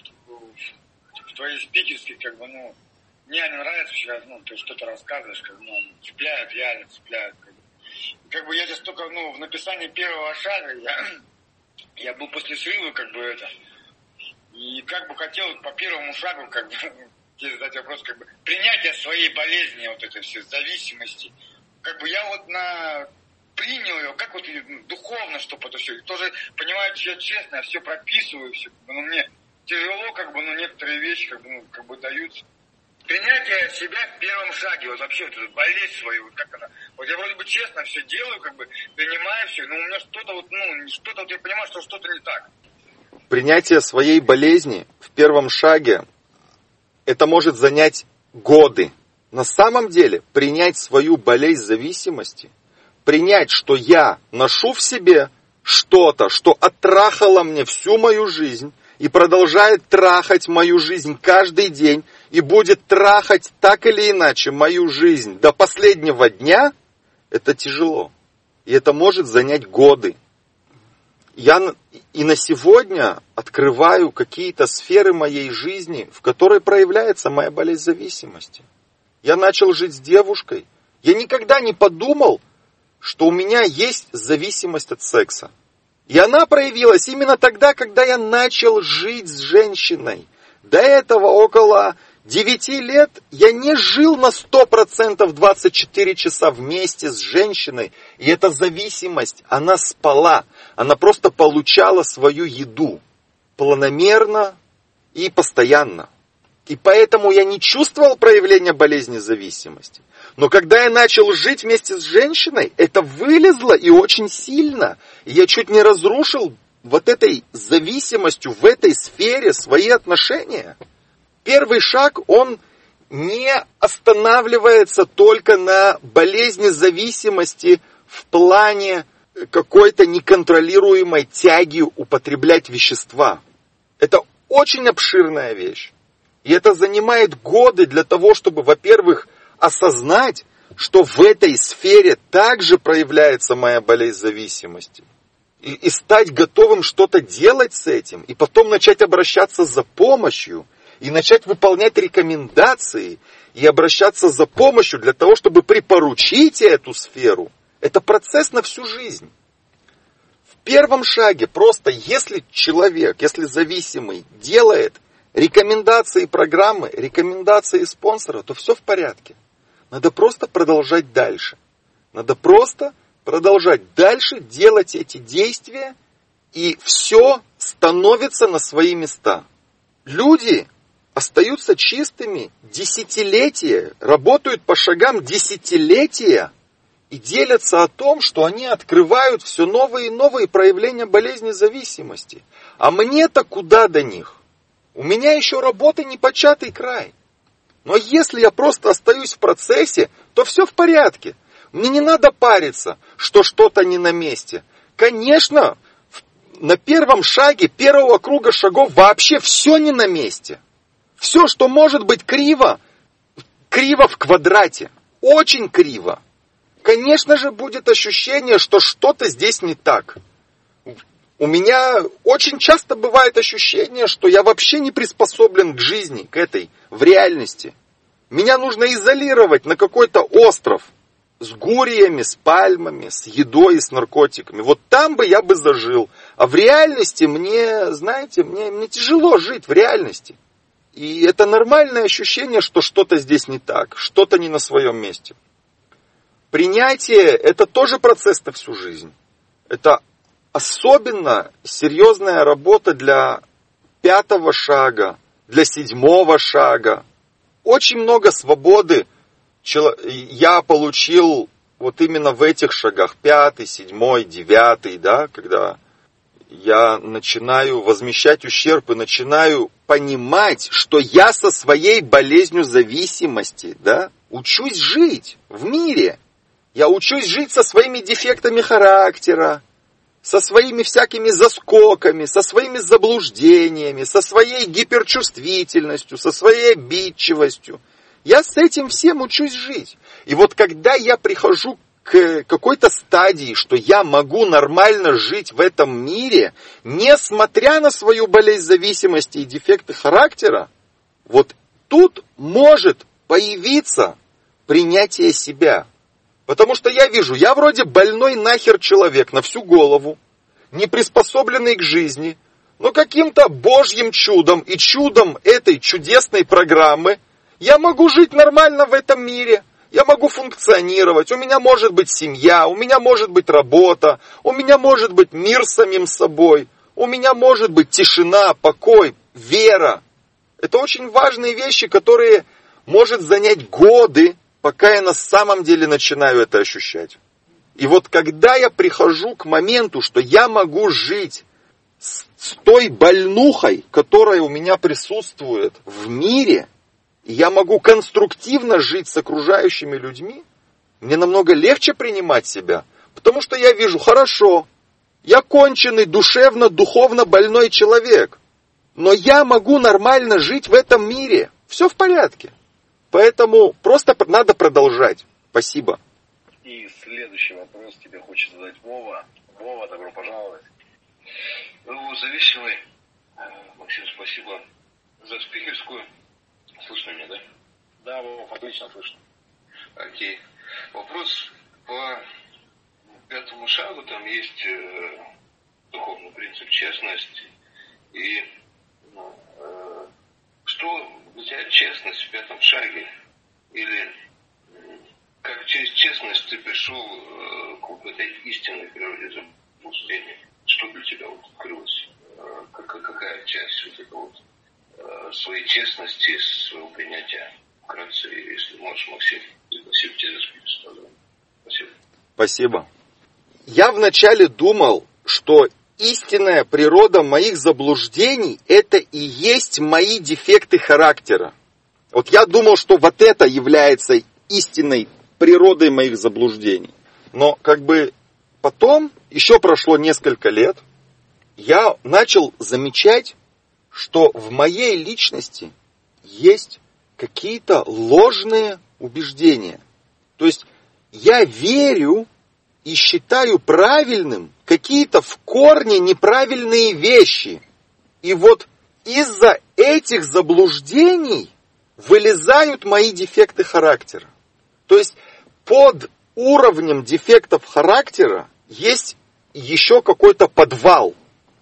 Speaker 3: в твоей спикерской, как бы, ну, мне они нравятся всегда, ну, ты что-то рассказываешь, как бы, ну, цепляют, реально цепляют. Как бы, как бы я сейчас только, ну, в написании первого шага, я, я был после срыва, как бы, это, и как бы хотел по первому шагу, как бы, тебе задать вопрос, как бы, принятие своей болезни, вот этой всей зависимости. Как бы я вот на... принял ее, как вот духовно, чтобы это все. Тоже понимаю, что я честно, я все прописываю, все. Но мне тяжело, как бы, ну, некоторые вещи, как бы, ну, как бы даются. Принятие себя в первом шаге, вот вообще вот эту болезнь свою, вот как она. Вот я вроде бы честно все делаю, как бы, принимаю все, но у меня что-то вот, ну, что-то вот я понимаю, что что-то не так.
Speaker 1: Принятие своей болезни в первом шаге, это может занять годы. На самом деле, принять свою болезнь зависимости, принять, что я ношу в себе что-то, что оттрахало мне всю мою жизнь и продолжает трахать мою жизнь каждый день и будет трахать так или иначе мою жизнь до последнего дня, это тяжело. И это может занять годы. Я и на сегодня открываю какие-то сферы моей жизни, в которой проявляется моя болезнь зависимости. Я начал жить с девушкой. Я никогда не подумал, что у меня есть зависимость от секса. И она проявилась именно тогда, когда я начал жить с женщиной. До этого около девяти лет я не жил на сто процентов двадцать четыре часа вместе с женщиной. И эта зависимость, она спала. Она просто получала свою еду планомерно и постоянно. И поэтому я не чувствовал проявления болезни зависимости. Но когда я начал жить вместе с женщиной, это вылезло и очень сильно. И я чуть не разрушил вот этой зависимостью в этой сфере свои отношения. Первый шаг, он не останавливается только на болезни зависимости в плане какой-то неконтролируемой тяги употреблять вещества. Это очень обширная вещь. И это занимает годы для того, чтобы, во-первых, осознать, что в этой сфере также проявляется моя болезнь зависимости. И, и стать готовым что-то делать с этим. И потом начать обращаться за помощью. И начать выполнять рекомендации. И обращаться за помощью для того, чтобы припоручить эту сферу. Это процесс на всю жизнь. В первом шаге просто, если человек, если зависимый делает рекомендации программы, рекомендации спонсора, то все в порядке. Надо просто продолжать дальше. Надо просто продолжать дальше делать эти действия, и все становится на свои места. Люди остаются чистыми десятилетия, работают по шагам десятилетия и делятся о том, что они открывают все новые и новые проявления болезни зависимости. А мне-то куда до них? У меня еще работы непочатый край. Но если я просто остаюсь в процессе, то все в порядке. Мне не надо париться, что что-то не на месте. Конечно, на первом шаге первого круга шагов вообще все не на месте. Все, что может быть криво, криво в квадрате. Очень криво. Конечно же, будет ощущение, что что-то здесь не так. У меня очень часто бывает ощущение, что я вообще не приспособлен к жизни, к этой, в реальности. Меня нужно изолировать на какой-то остров с гуриями, с пальмами, с едой и с наркотиками. Вот там бы я бы зажил. А в реальности мне, знаете, мне, мне тяжело жить в реальности. И это нормальное ощущение, что что-то здесь не так, что-то не на своем месте. принятие – это тоже процесс на всю жизнь. Это особенно серьезная работа для пятого шага, для седьмого шага. Очень много свободы я получил вот именно в этих шагах. Пятый, седьмой, девятый, да, когда я начинаю возмещать ущерб и начинаю понимать, что я со своей болезнью зависимости, да, учусь жить в мире. Я учусь жить со своими дефектами характера, со своими всякими заскоками, со своими заблуждениями, со своей гиперчувствительностью, со своей обидчивостью. Я с этим всем учусь жить. И вот когда я прихожу к какой-то стадии, что я могу нормально жить в этом мире, несмотря на свою болезнь зависимости и дефекты характера, вот тут может появиться принятие себя. Потому что я вижу, я вроде больной нахер человек на всю голову, не приспособленный к жизни, но каким-то божьим чудом и чудом этой чудесной программы я могу жить нормально в этом мире, я могу функционировать, у меня может быть семья, у меня может быть работа, у меня может быть мир с самим собой, у меня может быть тишина, покой, вера. Это очень важные вещи, которые может занять годы, пока я на самом деле начинаю это ощущать. И вот когда я прихожу к моменту, что я могу жить с, с той больнухой, которая у меня присутствует в мире, и я могу конструктивно жить с окружающими людьми, мне намного легче принимать себя, потому что я вижу, хорошо, я конченый, душевно, духовно больной человек, но я могу нормально жить в этом мире, все в порядке. Поэтому просто надо продолжать. Спасибо.
Speaker 2: И следующий вопрос тебе хочет задать Вова. Вова, добро пожаловать.
Speaker 4: Ну, зависимый. Максим, спасибо за спикерскую. Слышно меня, да?
Speaker 2: Да, Вова, отлично слышно.
Speaker 4: Окей. Вопрос по пятому шагу. Там есть э, духовный принцип честности. И ну, э, что взять честность в пятом шаге? Или как через честность ты пришел э, к вот этой истинной природе заблуждения? Что для тебя вот открылось? Э, какая, какая часть вот этой вот э, своей честности, своего принятия? Вкратце, если можешь, Максим. Спасибо тебе за спикерство. Спасибо.
Speaker 1: Спасибо. Я вначале думал, что истинная природа моих заблуждений – это и есть мои дефекты характера. Вот я думал, что вот это является истинной природой моих заблуждений. Но как бы потом, еще прошло несколько лет, я начал замечать, что в моей личности есть какие-то ложные убеждения. То есть я верю и считаю правильным какие-то в корне неправильные вещи. И вот из-за этих заблуждений вылезают мои дефекты характера. То есть под уровнем дефектов характера есть еще какой-то подвал.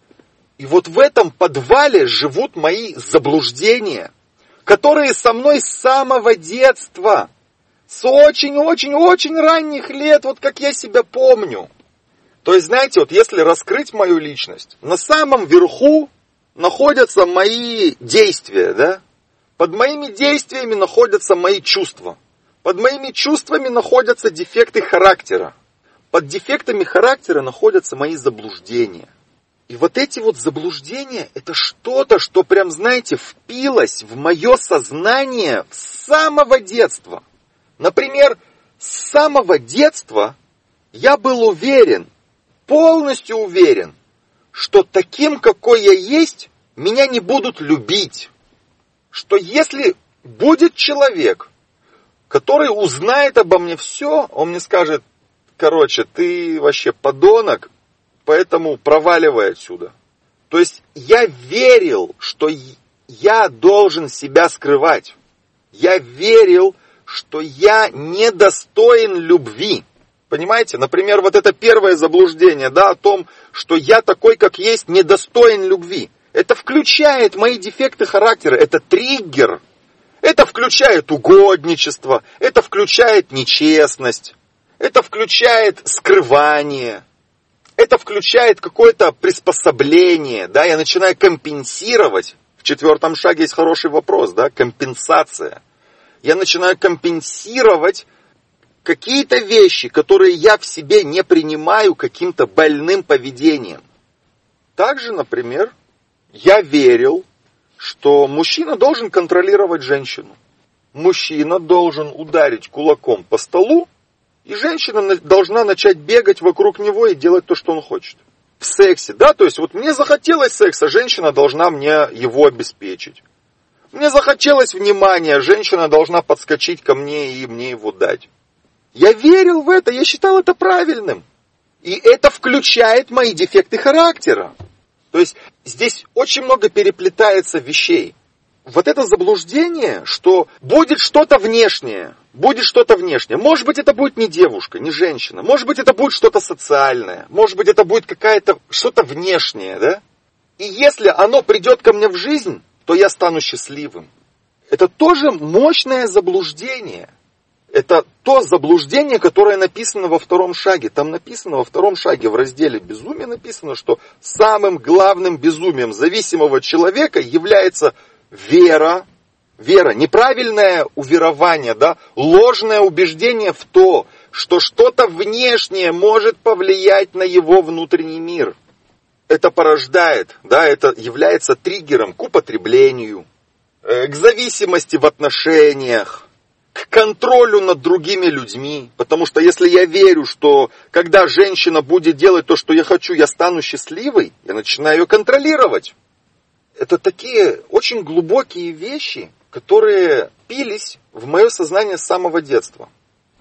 Speaker 1: И вот в этом подвале живут мои заблуждения, которые со мной с самого детства, с очень-очень-очень ранних лет, вот как я себя помню. То есть, знаете, вот если раскрыть мою личность, на самом верху находятся мои действия, да? Под моими действиями находятся мои чувства. Под моими чувствами находятся дефекты характера. Под дефектами характера находятся мои заблуждения. И вот эти вот заблуждения, это что-то, что прям, знаете, впилось в мое сознание с самого детства. Например, с самого детства я был уверен, полностью уверен, что таким, какой я есть, меня не будут любить. Что если будет человек, который узнает обо мне все, он мне скажет, короче, ты вообще подонок, поэтому проваливай отсюда. То есть я верил, что я должен себя скрывать. Я верил, что я недостоин любви. Понимаете? Например, вот это первое заблуждение, да, о том, что я такой, как есть, недостоин любви. Это включает мои дефекты характера, это триггер. Это включает угодничество, это включает нечестность. Это включает скрывание. Это включает какое-то приспособление. Да? Я начинаю компенсировать. В четвертом шаге есть хороший вопрос. Да? Компенсация. Я начинаю компенсировать какие-то вещи, которые я в себе не принимаю каким-то больным поведением. Также, например, я верил, что мужчина должен контролировать женщину. Мужчина должен ударить кулаком по столу, и женщина должна начать бегать вокруг него и делать то, что он хочет. В сексе, да, то есть вот мне захотелось секса, женщина должна мне его обеспечить. Мне захотелось внимания, женщина должна подскочить ко мне и мне его дать. Я верил в это, я считал это правильным. И это включает мои дефекты характера. То есть здесь очень много переплетается вещей. Вот это заблуждение, что будет что-то внешнее, будет что-то внешнее. Может быть, это будет не девушка, не женщина. Может быть, это будет что-то социальное. Может быть, это будет какая-то что-то внешнее, да? И если оно придет ко мне в жизнь, то я стану счастливым. Это тоже мощное заблуждение. Это то заблуждение, которое написано во втором шаге. Там написано во втором шаге в разделе «Безумие» написано, что самым главным безумием зависимого человека является вера. Вера, неправильное уверование, да, ложное убеждение в то, что что-то внешнее может повлиять на его внутренний мир. Это порождает, да, это является триггером к употреблению, к зависимости в отношениях, к контролю над другими людьми. Потому что если я верю, что когда женщина будет делать то, что я хочу, я стану счастливой, я начинаю ее контролировать. Это такие очень глубокие вещи, которые пились в мое сознание с самого детства.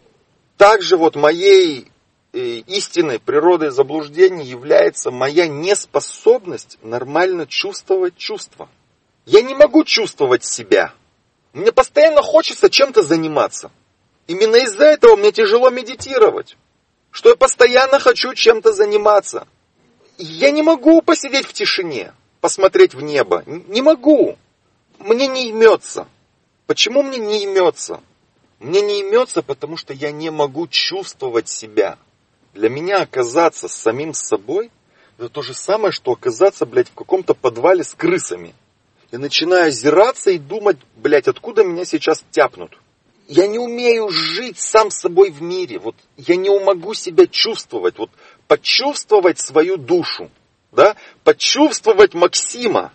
Speaker 1: Также вот моей истинной природой заблуждений является моя неспособность нормально чувствовать чувства. Я не могу чувствовать себя. Мне постоянно хочется чем-то заниматься. Именно из-за этого мне тяжело медитировать. Что я постоянно хочу чем-то заниматься. Я не могу посидеть в тишине, посмотреть в небо. Не могу. Мне не имется. Почему мне не имется? Мне не имется, потому что я не могу чувствовать себя. Для меня оказаться с самим собой, это то же самое, что оказаться, блядь, в каком-то подвале с крысами. Я начинаю озираться и думать, блядь, откуда меня сейчас тяпнут. Я не умею жить сам собой в мире. Вот я не могу себя чувствовать. Вот почувствовать свою душу. Да? Почувствовать Максима.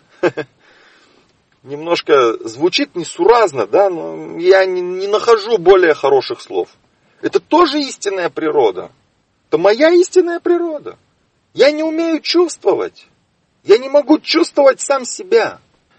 Speaker 1: Немножко звучит несуразно, да, но я не, не нахожу более хороших слов. Это тоже истинная природа. Это моя истинная природа. Я не умею чувствовать. Я не могу чувствовать сам себя.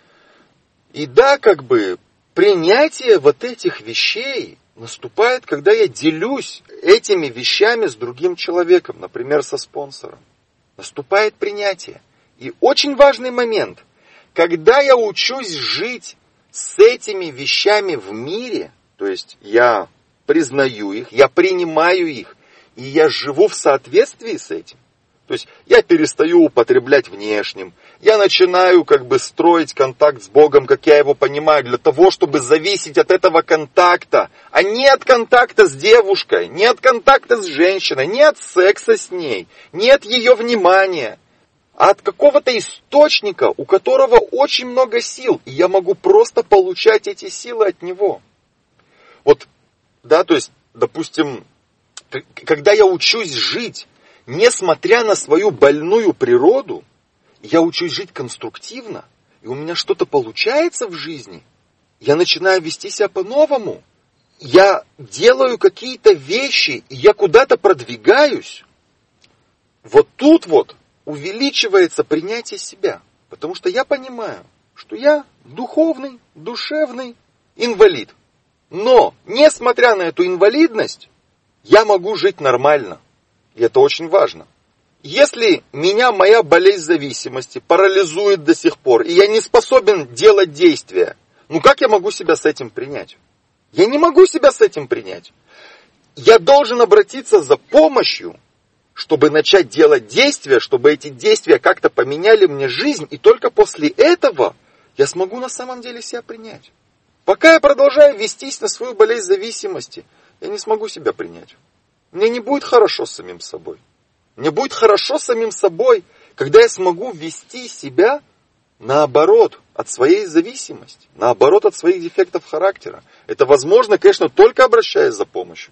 Speaker 1: И да, как бы, принятие вот этих вещей наступает, когда я делюсь этими вещами с другим человеком, например, со спонсором. Наступает принятие. И очень важный момент, когда я учусь жить с этими вещами в мире, то есть я признаю их, я принимаю их, и я живу в соответствии с этим. То есть я перестаю употреблять внешним, я начинаю как бы строить контакт с Богом, как я его понимаю, для того, чтобы зависеть от этого контакта, а не от контакта с девушкой, не от контакта с женщиной, не от секса с ней, не от ее внимания, а от какого-то источника, у которого очень много сил, и я могу просто получать эти силы от него. Вот, да, то есть, допустим, когда я учусь жить, несмотря на свою больную природу, я учусь жить конструктивно, и у меня что-то получается в жизни, я начинаю вести себя по-новому, я делаю какие-то вещи, и я куда-то продвигаюсь, вот тут вот увеличивается принятие себя, потому что я понимаю, что я духовный, душевный инвалид. Но, несмотря на эту инвалидность, я могу жить нормально. И это очень важно. Если меня моя болезнь зависимости парализует до сих пор, и я не способен делать действия, ну как я могу себя с этим принять? Я не могу себя с этим принять. Я должен обратиться за помощью, чтобы начать делать действия, чтобы эти действия как-то поменяли мне жизнь, и только после этого я смогу на самом деле себя принять. Пока я продолжаю вестись на свою болезнь зависимости, я не смогу себя принять. мне не будет хорошо с самим собой. Мне будет хорошо с самим собой, когда я смогу вести себя наоборот от своей зависимости, наоборот от своих дефектов характера. Это возможно, конечно, только обращаясь за помощью.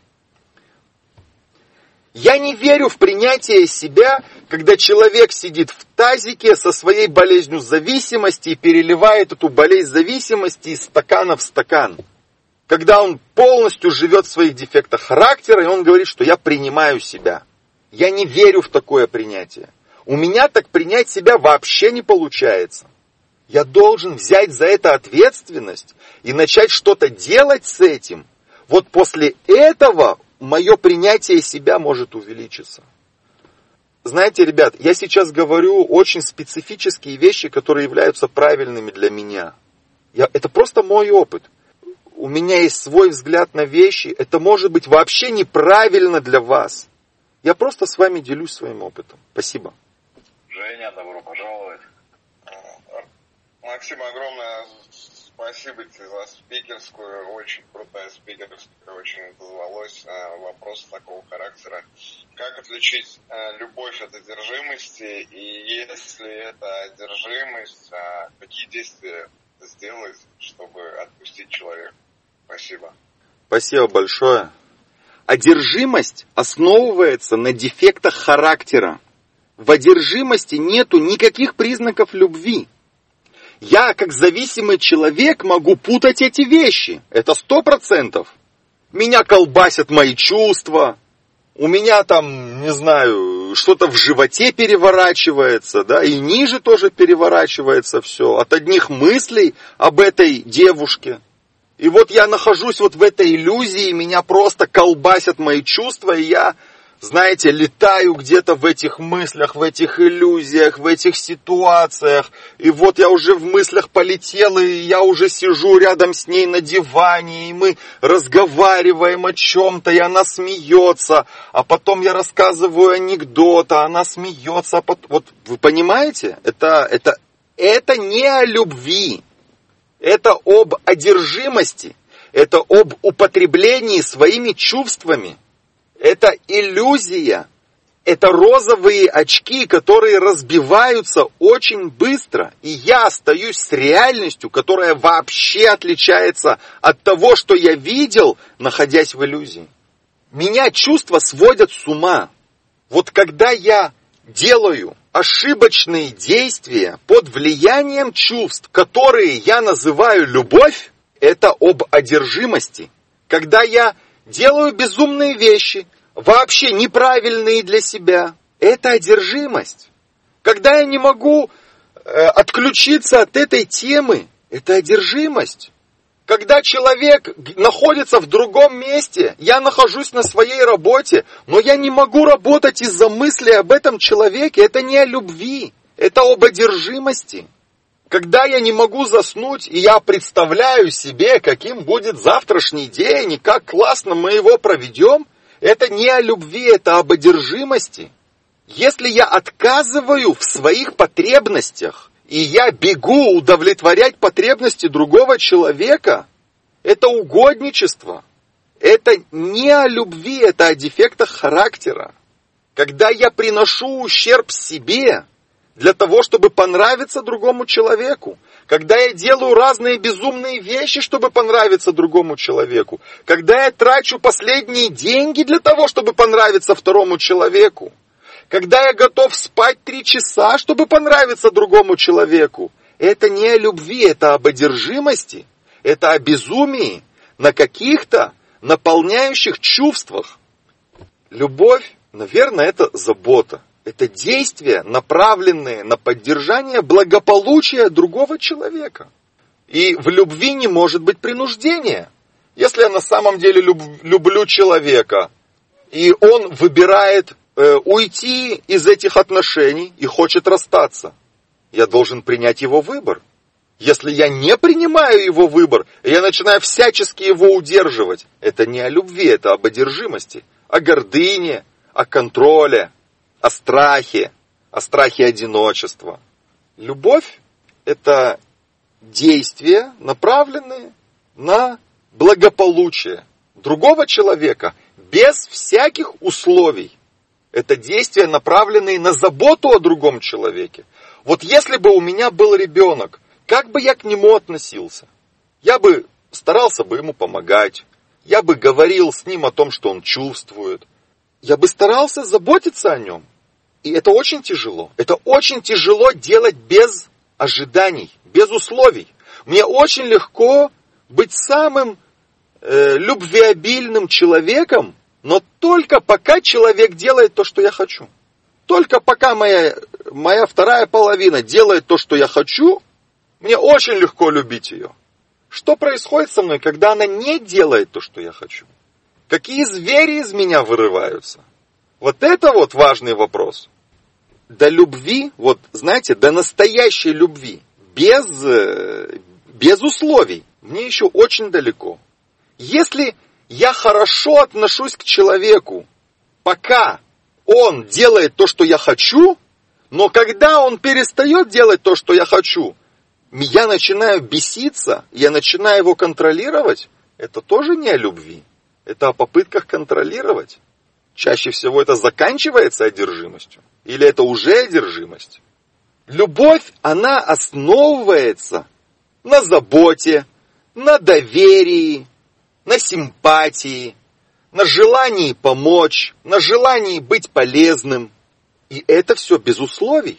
Speaker 1: Я не верю в принятие себя, когда человек сидит в тазике со своей болезнью зависимости и переливает эту болезнь зависимости из стакана в стакан. Когда он полностью живет в своих дефектах характера, и он говорит, что я принимаю себя. Я не верю в такое принятие. У меня так принять себя вообще не получается. Я должен взять за это ответственность и начать что-то делать с этим. Вот после этого мое принятие себя может увеличиться. Знаете, ребят, я сейчас говорю очень специфические вещи, которые являются правильными для меня. Я, это просто мой опыт. У меня есть свой взгляд на вещи. Это может быть вообще неправильно для вас. Я просто с вами делюсь своим опытом. Спасибо.
Speaker 2: Женя, добро пожаловать.
Speaker 5: Максим, огромное спасибо тебе за спикерскую. Очень крутая спикерская, очень отозвалась. Вопрос такого характера. Как отличить любовь от одержимости? И если это одержимость, какие действия сделать, чтобы отпустить человека? Спасибо.
Speaker 1: Спасибо большое. Одержимость основывается на дефектах характера. В одержимости нету никаких признаков любви. Я, как зависимый человек, могу путать эти вещи. Это сто процентов. Меня колбасят мои чувства. У меня там, не знаю, что-то в животе переворачивается, да, и ниже тоже переворачивается все. От одних мыслей об этой девушке. И вот я нахожусь вот в этой иллюзии, меня просто колбасят мои чувства, и я, знаете, летаю где-то в этих мыслях, в этих иллюзиях, в этих ситуациях. И вот я уже в мыслях полетел, и я уже сижу рядом с ней на диване, и мы разговариваем о чем-то, и она смеется. А потом я рассказываю анекдот, а она смеется. А потом... Вот вы понимаете? Это, это, это не о любви. Это об одержимости. Это об употреблении своими чувствами. Это иллюзия, это розовые очки, которые разбиваются очень быстро. И я остаюсь с реальностью, которая вообще отличается от того, что я видел, находясь в иллюзии. Меня чувства сводят с ума. Вот когда я делаю ошибочные действия под влиянием чувств, которые я называю любовь, это об одержимости. Когда я делаю безумные вещи, вообще неправильные для себя. Это одержимость. Когда я не могу э, отключиться от этой темы, это одержимость. Когда человек находится в другом месте, я нахожусь на своей работе, но я не могу работать из-за мысли об этом человеке, это не о любви, это об одержимости. Когда я не могу заснуть, и я представляю себе, каким будет завтрашний день, и как классно мы его проведем, это не о любви, это об одержимости. Если я отказываю в своих потребностях, и я бегу удовлетворять потребности другого человека, это угодничество. Это не о любви, это о дефектах характера. Когда я приношу ущерб себе для того, чтобы понравиться другому человеку, когда я делаю разные безумные вещи, чтобы понравиться другому человеку, когда я трачу последние деньги для того, чтобы понравиться второму человеку, когда я готов спать три часа, чтобы понравиться другому человеку, это не о любви, это об одержимости, это о безумии на каких-то наполняющих чувствах. Любовь, наверное, это забота. Это действия, направленные на поддержание благополучия другого человека. И в любви не может быть принуждения. Если я на самом деле люб, люблю человека, и он выбирает э, уйти из этих отношений и хочет расстаться, я должен принять его выбор. Если я не принимаю его выбор, и я начинаю всячески его удерживать, это не о любви, это об одержимости, о гордыне, о контроле, о страхе, о страхе одиночества. Любовь – это действия, направленные на благополучие другого человека без всяких условий. Это действия, направленные на заботу о другом человеке. Вот если бы у меня был ребенок, как бы я к нему относился? Я бы старался бы ему помогать. Я бы говорил с ним о том, что он чувствует. Я бы старался заботиться о нем. И это очень тяжело. Это очень тяжело делать без ожиданий, без условий. Мне очень легко быть самым э, любвеобильным человеком, но только пока человек делает то, что я хочу. Только пока моя, моя вторая половина делает то, что я хочу, мне очень легко любить ее. Что происходит со мной, когда она не делает то, что я хочу? Какие звери из меня вырываются? Вот это вот важный вопрос. До любви, вот знаете, до настоящей любви, без, без условий, мне еще очень далеко. Если я хорошо отношусь к человеку, пока он делает то, что я хочу, но когда он перестает делать то, что я хочу, я начинаю беситься, я начинаю его контролировать, это тоже не о любви. Это о попытках контролировать. Чаще всего это заканчивается одержимостью. Или это уже одержимость. Любовь, она основывается на заботе, на доверии, на симпатии, на желании помочь, на желании быть полезным. И это все без условий.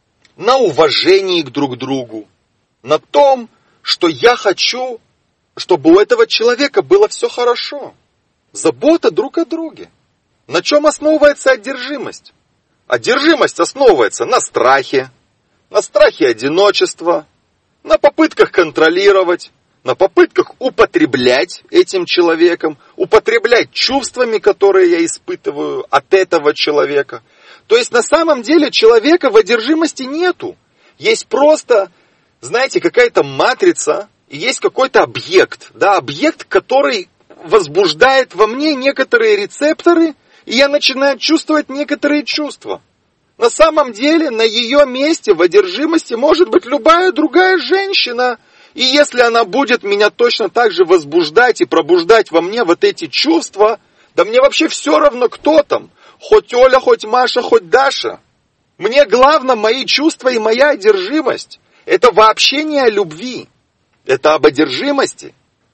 Speaker 1: На уважении к друг другу. На том, что я хочу, чтобы у этого человека было все хорошо. Забота друг о друге. На чем основывается одержимость? Одержимость основывается на страхе, на страхе одиночества, на попытках контролировать, на попытках употреблять этим человеком, употреблять чувствами, которые я испытываю от этого человека. То есть на самом деле человека в одержимости нету. Есть просто, знаете, какая-то матрица, и есть какой-то объект, да, объект, который возбуждает во мне некоторые рецепторы, и я начинаю чувствовать некоторые чувства. На самом деле, на ее месте в одержимости может быть любая другая женщина. И если она будет меня точно так же возбуждать и пробуждать во мне вот эти чувства, да мне вообще все равно, кто там. Хоть Оля, хоть Маша, хоть Даша. Мне главное мои чувства и моя одержимость. Это вообще не о любви. Это об одержимости.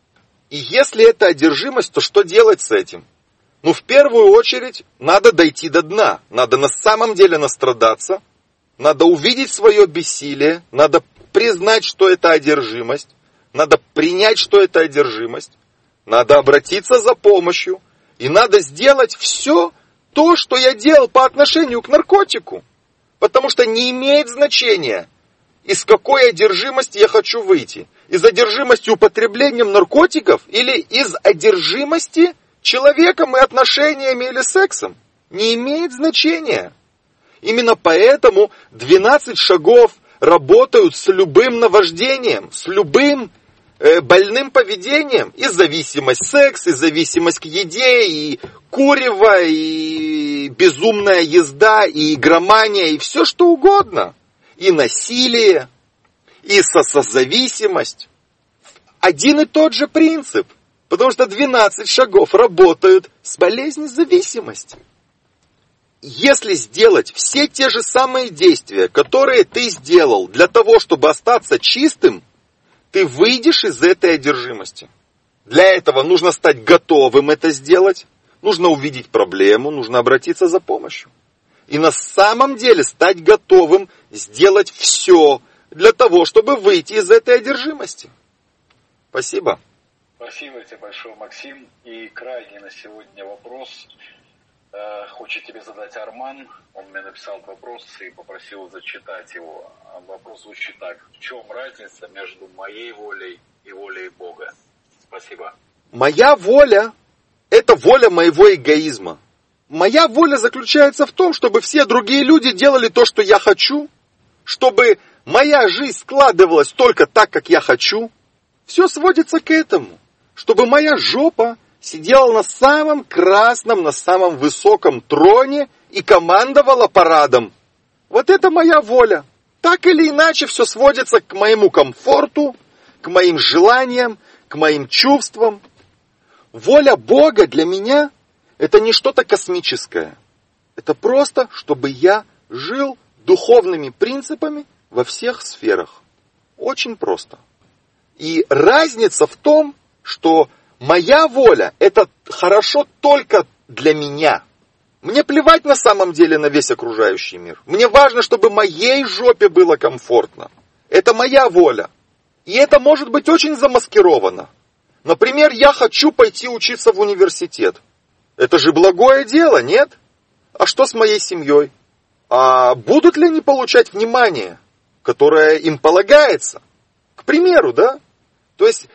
Speaker 1: И если это одержимость, то что делать с этим? Ну, в первую очередь, надо дойти до дна. Надо на самом деле настрадаться. Надо увидеть свое бессилие. Надо признать, что это одержимость. Надо принять, что это одержимость. Надо обратиться за помощью. И надо сделать все то, что я делал по отношению к наркотику. Потому что не имеет значения, из какой одержимости я хочу выйти. Из одержимости употреблением наркотиков или из одержимости человеком и отношениями или сексом. Не имеет значения. Именно поэтому двенадцать шагов работают с любым наваждением, с любым э, больным поведением. И зависимость секс, и зависимость к еде, и курево, и безумная езда, и игромания, и все что угодно. И насилие, и сосозависимость. Один и тот же принцип. Потому что двенадцать шагов работают с болезнью зависимости. Если сделать все те же самые действия, которые ты сделал для того, чтобы остаться чистым, ты выйдешь из этой одержимости. Для этого нужно стать готовым это сделать, нужно увидеть проблему, нужно обратиться за помощью. И на самом деле стать готовым сделать все для того, чтобы выйти из этой одержимости. Спасибо.
Speaker 2: Спасибо тебе большое, Максим. И крайний на сегодня вопрос э, хочет тебе задать Арман. Он мне написал вопрос и попросил зачитать его. Вопрос звучит так. В чем разница между моей волей и волей Бога? Спасибо.
Speaker 1: Моя воля – это воля моего эгоизма. Моя воля заключается в том, чтобы все другие люди делали то, что я хочу, чтобы моя жизнь складывалась только так, как я хочу. Все сводится к этому. Чтобы моя жопа сидела на самом красном, на самом высоком троне и командовала парадом. Вот это моя воля. Так или иначе все сводится к моему комфорту, к моим желаниям, к моим чувствам. Воля Бога для меня Это не что-то космическое. Это просто, чтобы я жил духовными принципами во всех сферах. Очень просто. И разница в том, что моя воля, это хорошо только для меня. Мне плевать на самом деле на весь окружающий мир. Мне важно, чтобы моей жопе было комфортно. Это моя воля. И это может быть очень замаскировано. Например, я хочу пойти учиться в университет. Это же благое дело, нет? А что с моей семьей? А будут ли они получать внимание, которое им полагается? К примеру, да? То есть,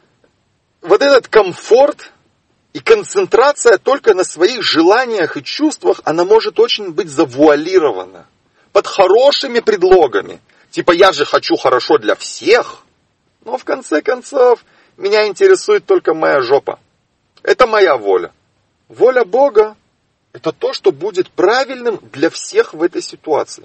Speaker 1: вот этот комфорт и концентрация только на своих желаниях и чувствах, она может очень быть завуалирована. Под хорошими предлогами. Типа, я же хочу хорошо для всех. Но в конце концов, меня интересует только моя жопа. Это моя воля. Воля Бога – это то, что будет правильным для всех в этой ситуации.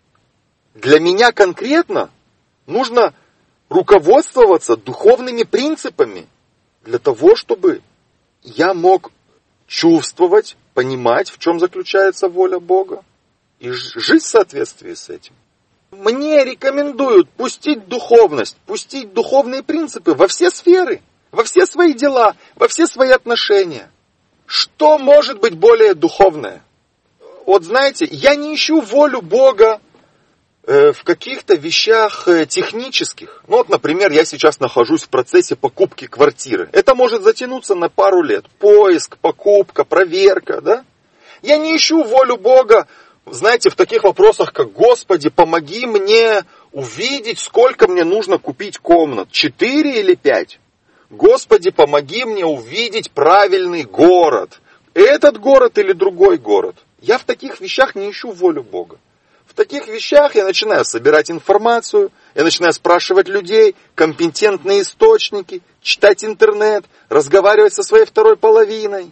Speaker 1: Для меня конкретно нужно руководствоваться духовными принципами для того, чтобы я мог чувствовать, понимать, в чем заключается воля Бога, и жить в соответствии с этим. Мне рекомендуют пустить духовность, пустить духовные принципы во все сферы, во все свои дела, во все свои отношения. Что может быть более духовное? Вот знаете, я не ищу волю Бога э, в каких-то вещах э, технических. Ну вот, например, я сейчас нахожусь в процессе покупки квартиры. Это может затянуться на пару лет. Поиск, покупка, проверка, да? Я не ищу волю Бога, знаете, в таких вопросах, как «Господи, помоги мне увидеть, сколько мне нужно купить комнат, четыре или пять? Господи, помоги мне увидеть правильный город, этот город или другой город». Я в таких вещах не ищу волю Бога. В таких вещах я начинаю собирать информацию, я начинаю спрашивать людей, компетентные источники, читать интернет, разговаривать со своей второй половиной.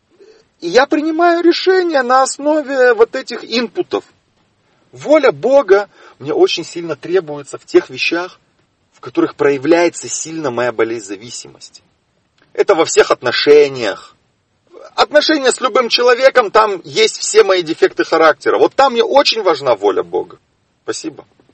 Speaker 1: И я принимаю решения на основе вот этих инпутов. Воля Бога мне очень сильно требуется в тех вещах, в которых проявляется сильно моя болезнезависимость. Это во всех отношениях. Отношения с любым человеком, там есть все мои дефекты характера. Вот там мне очень важна воля Бога. Спасибо.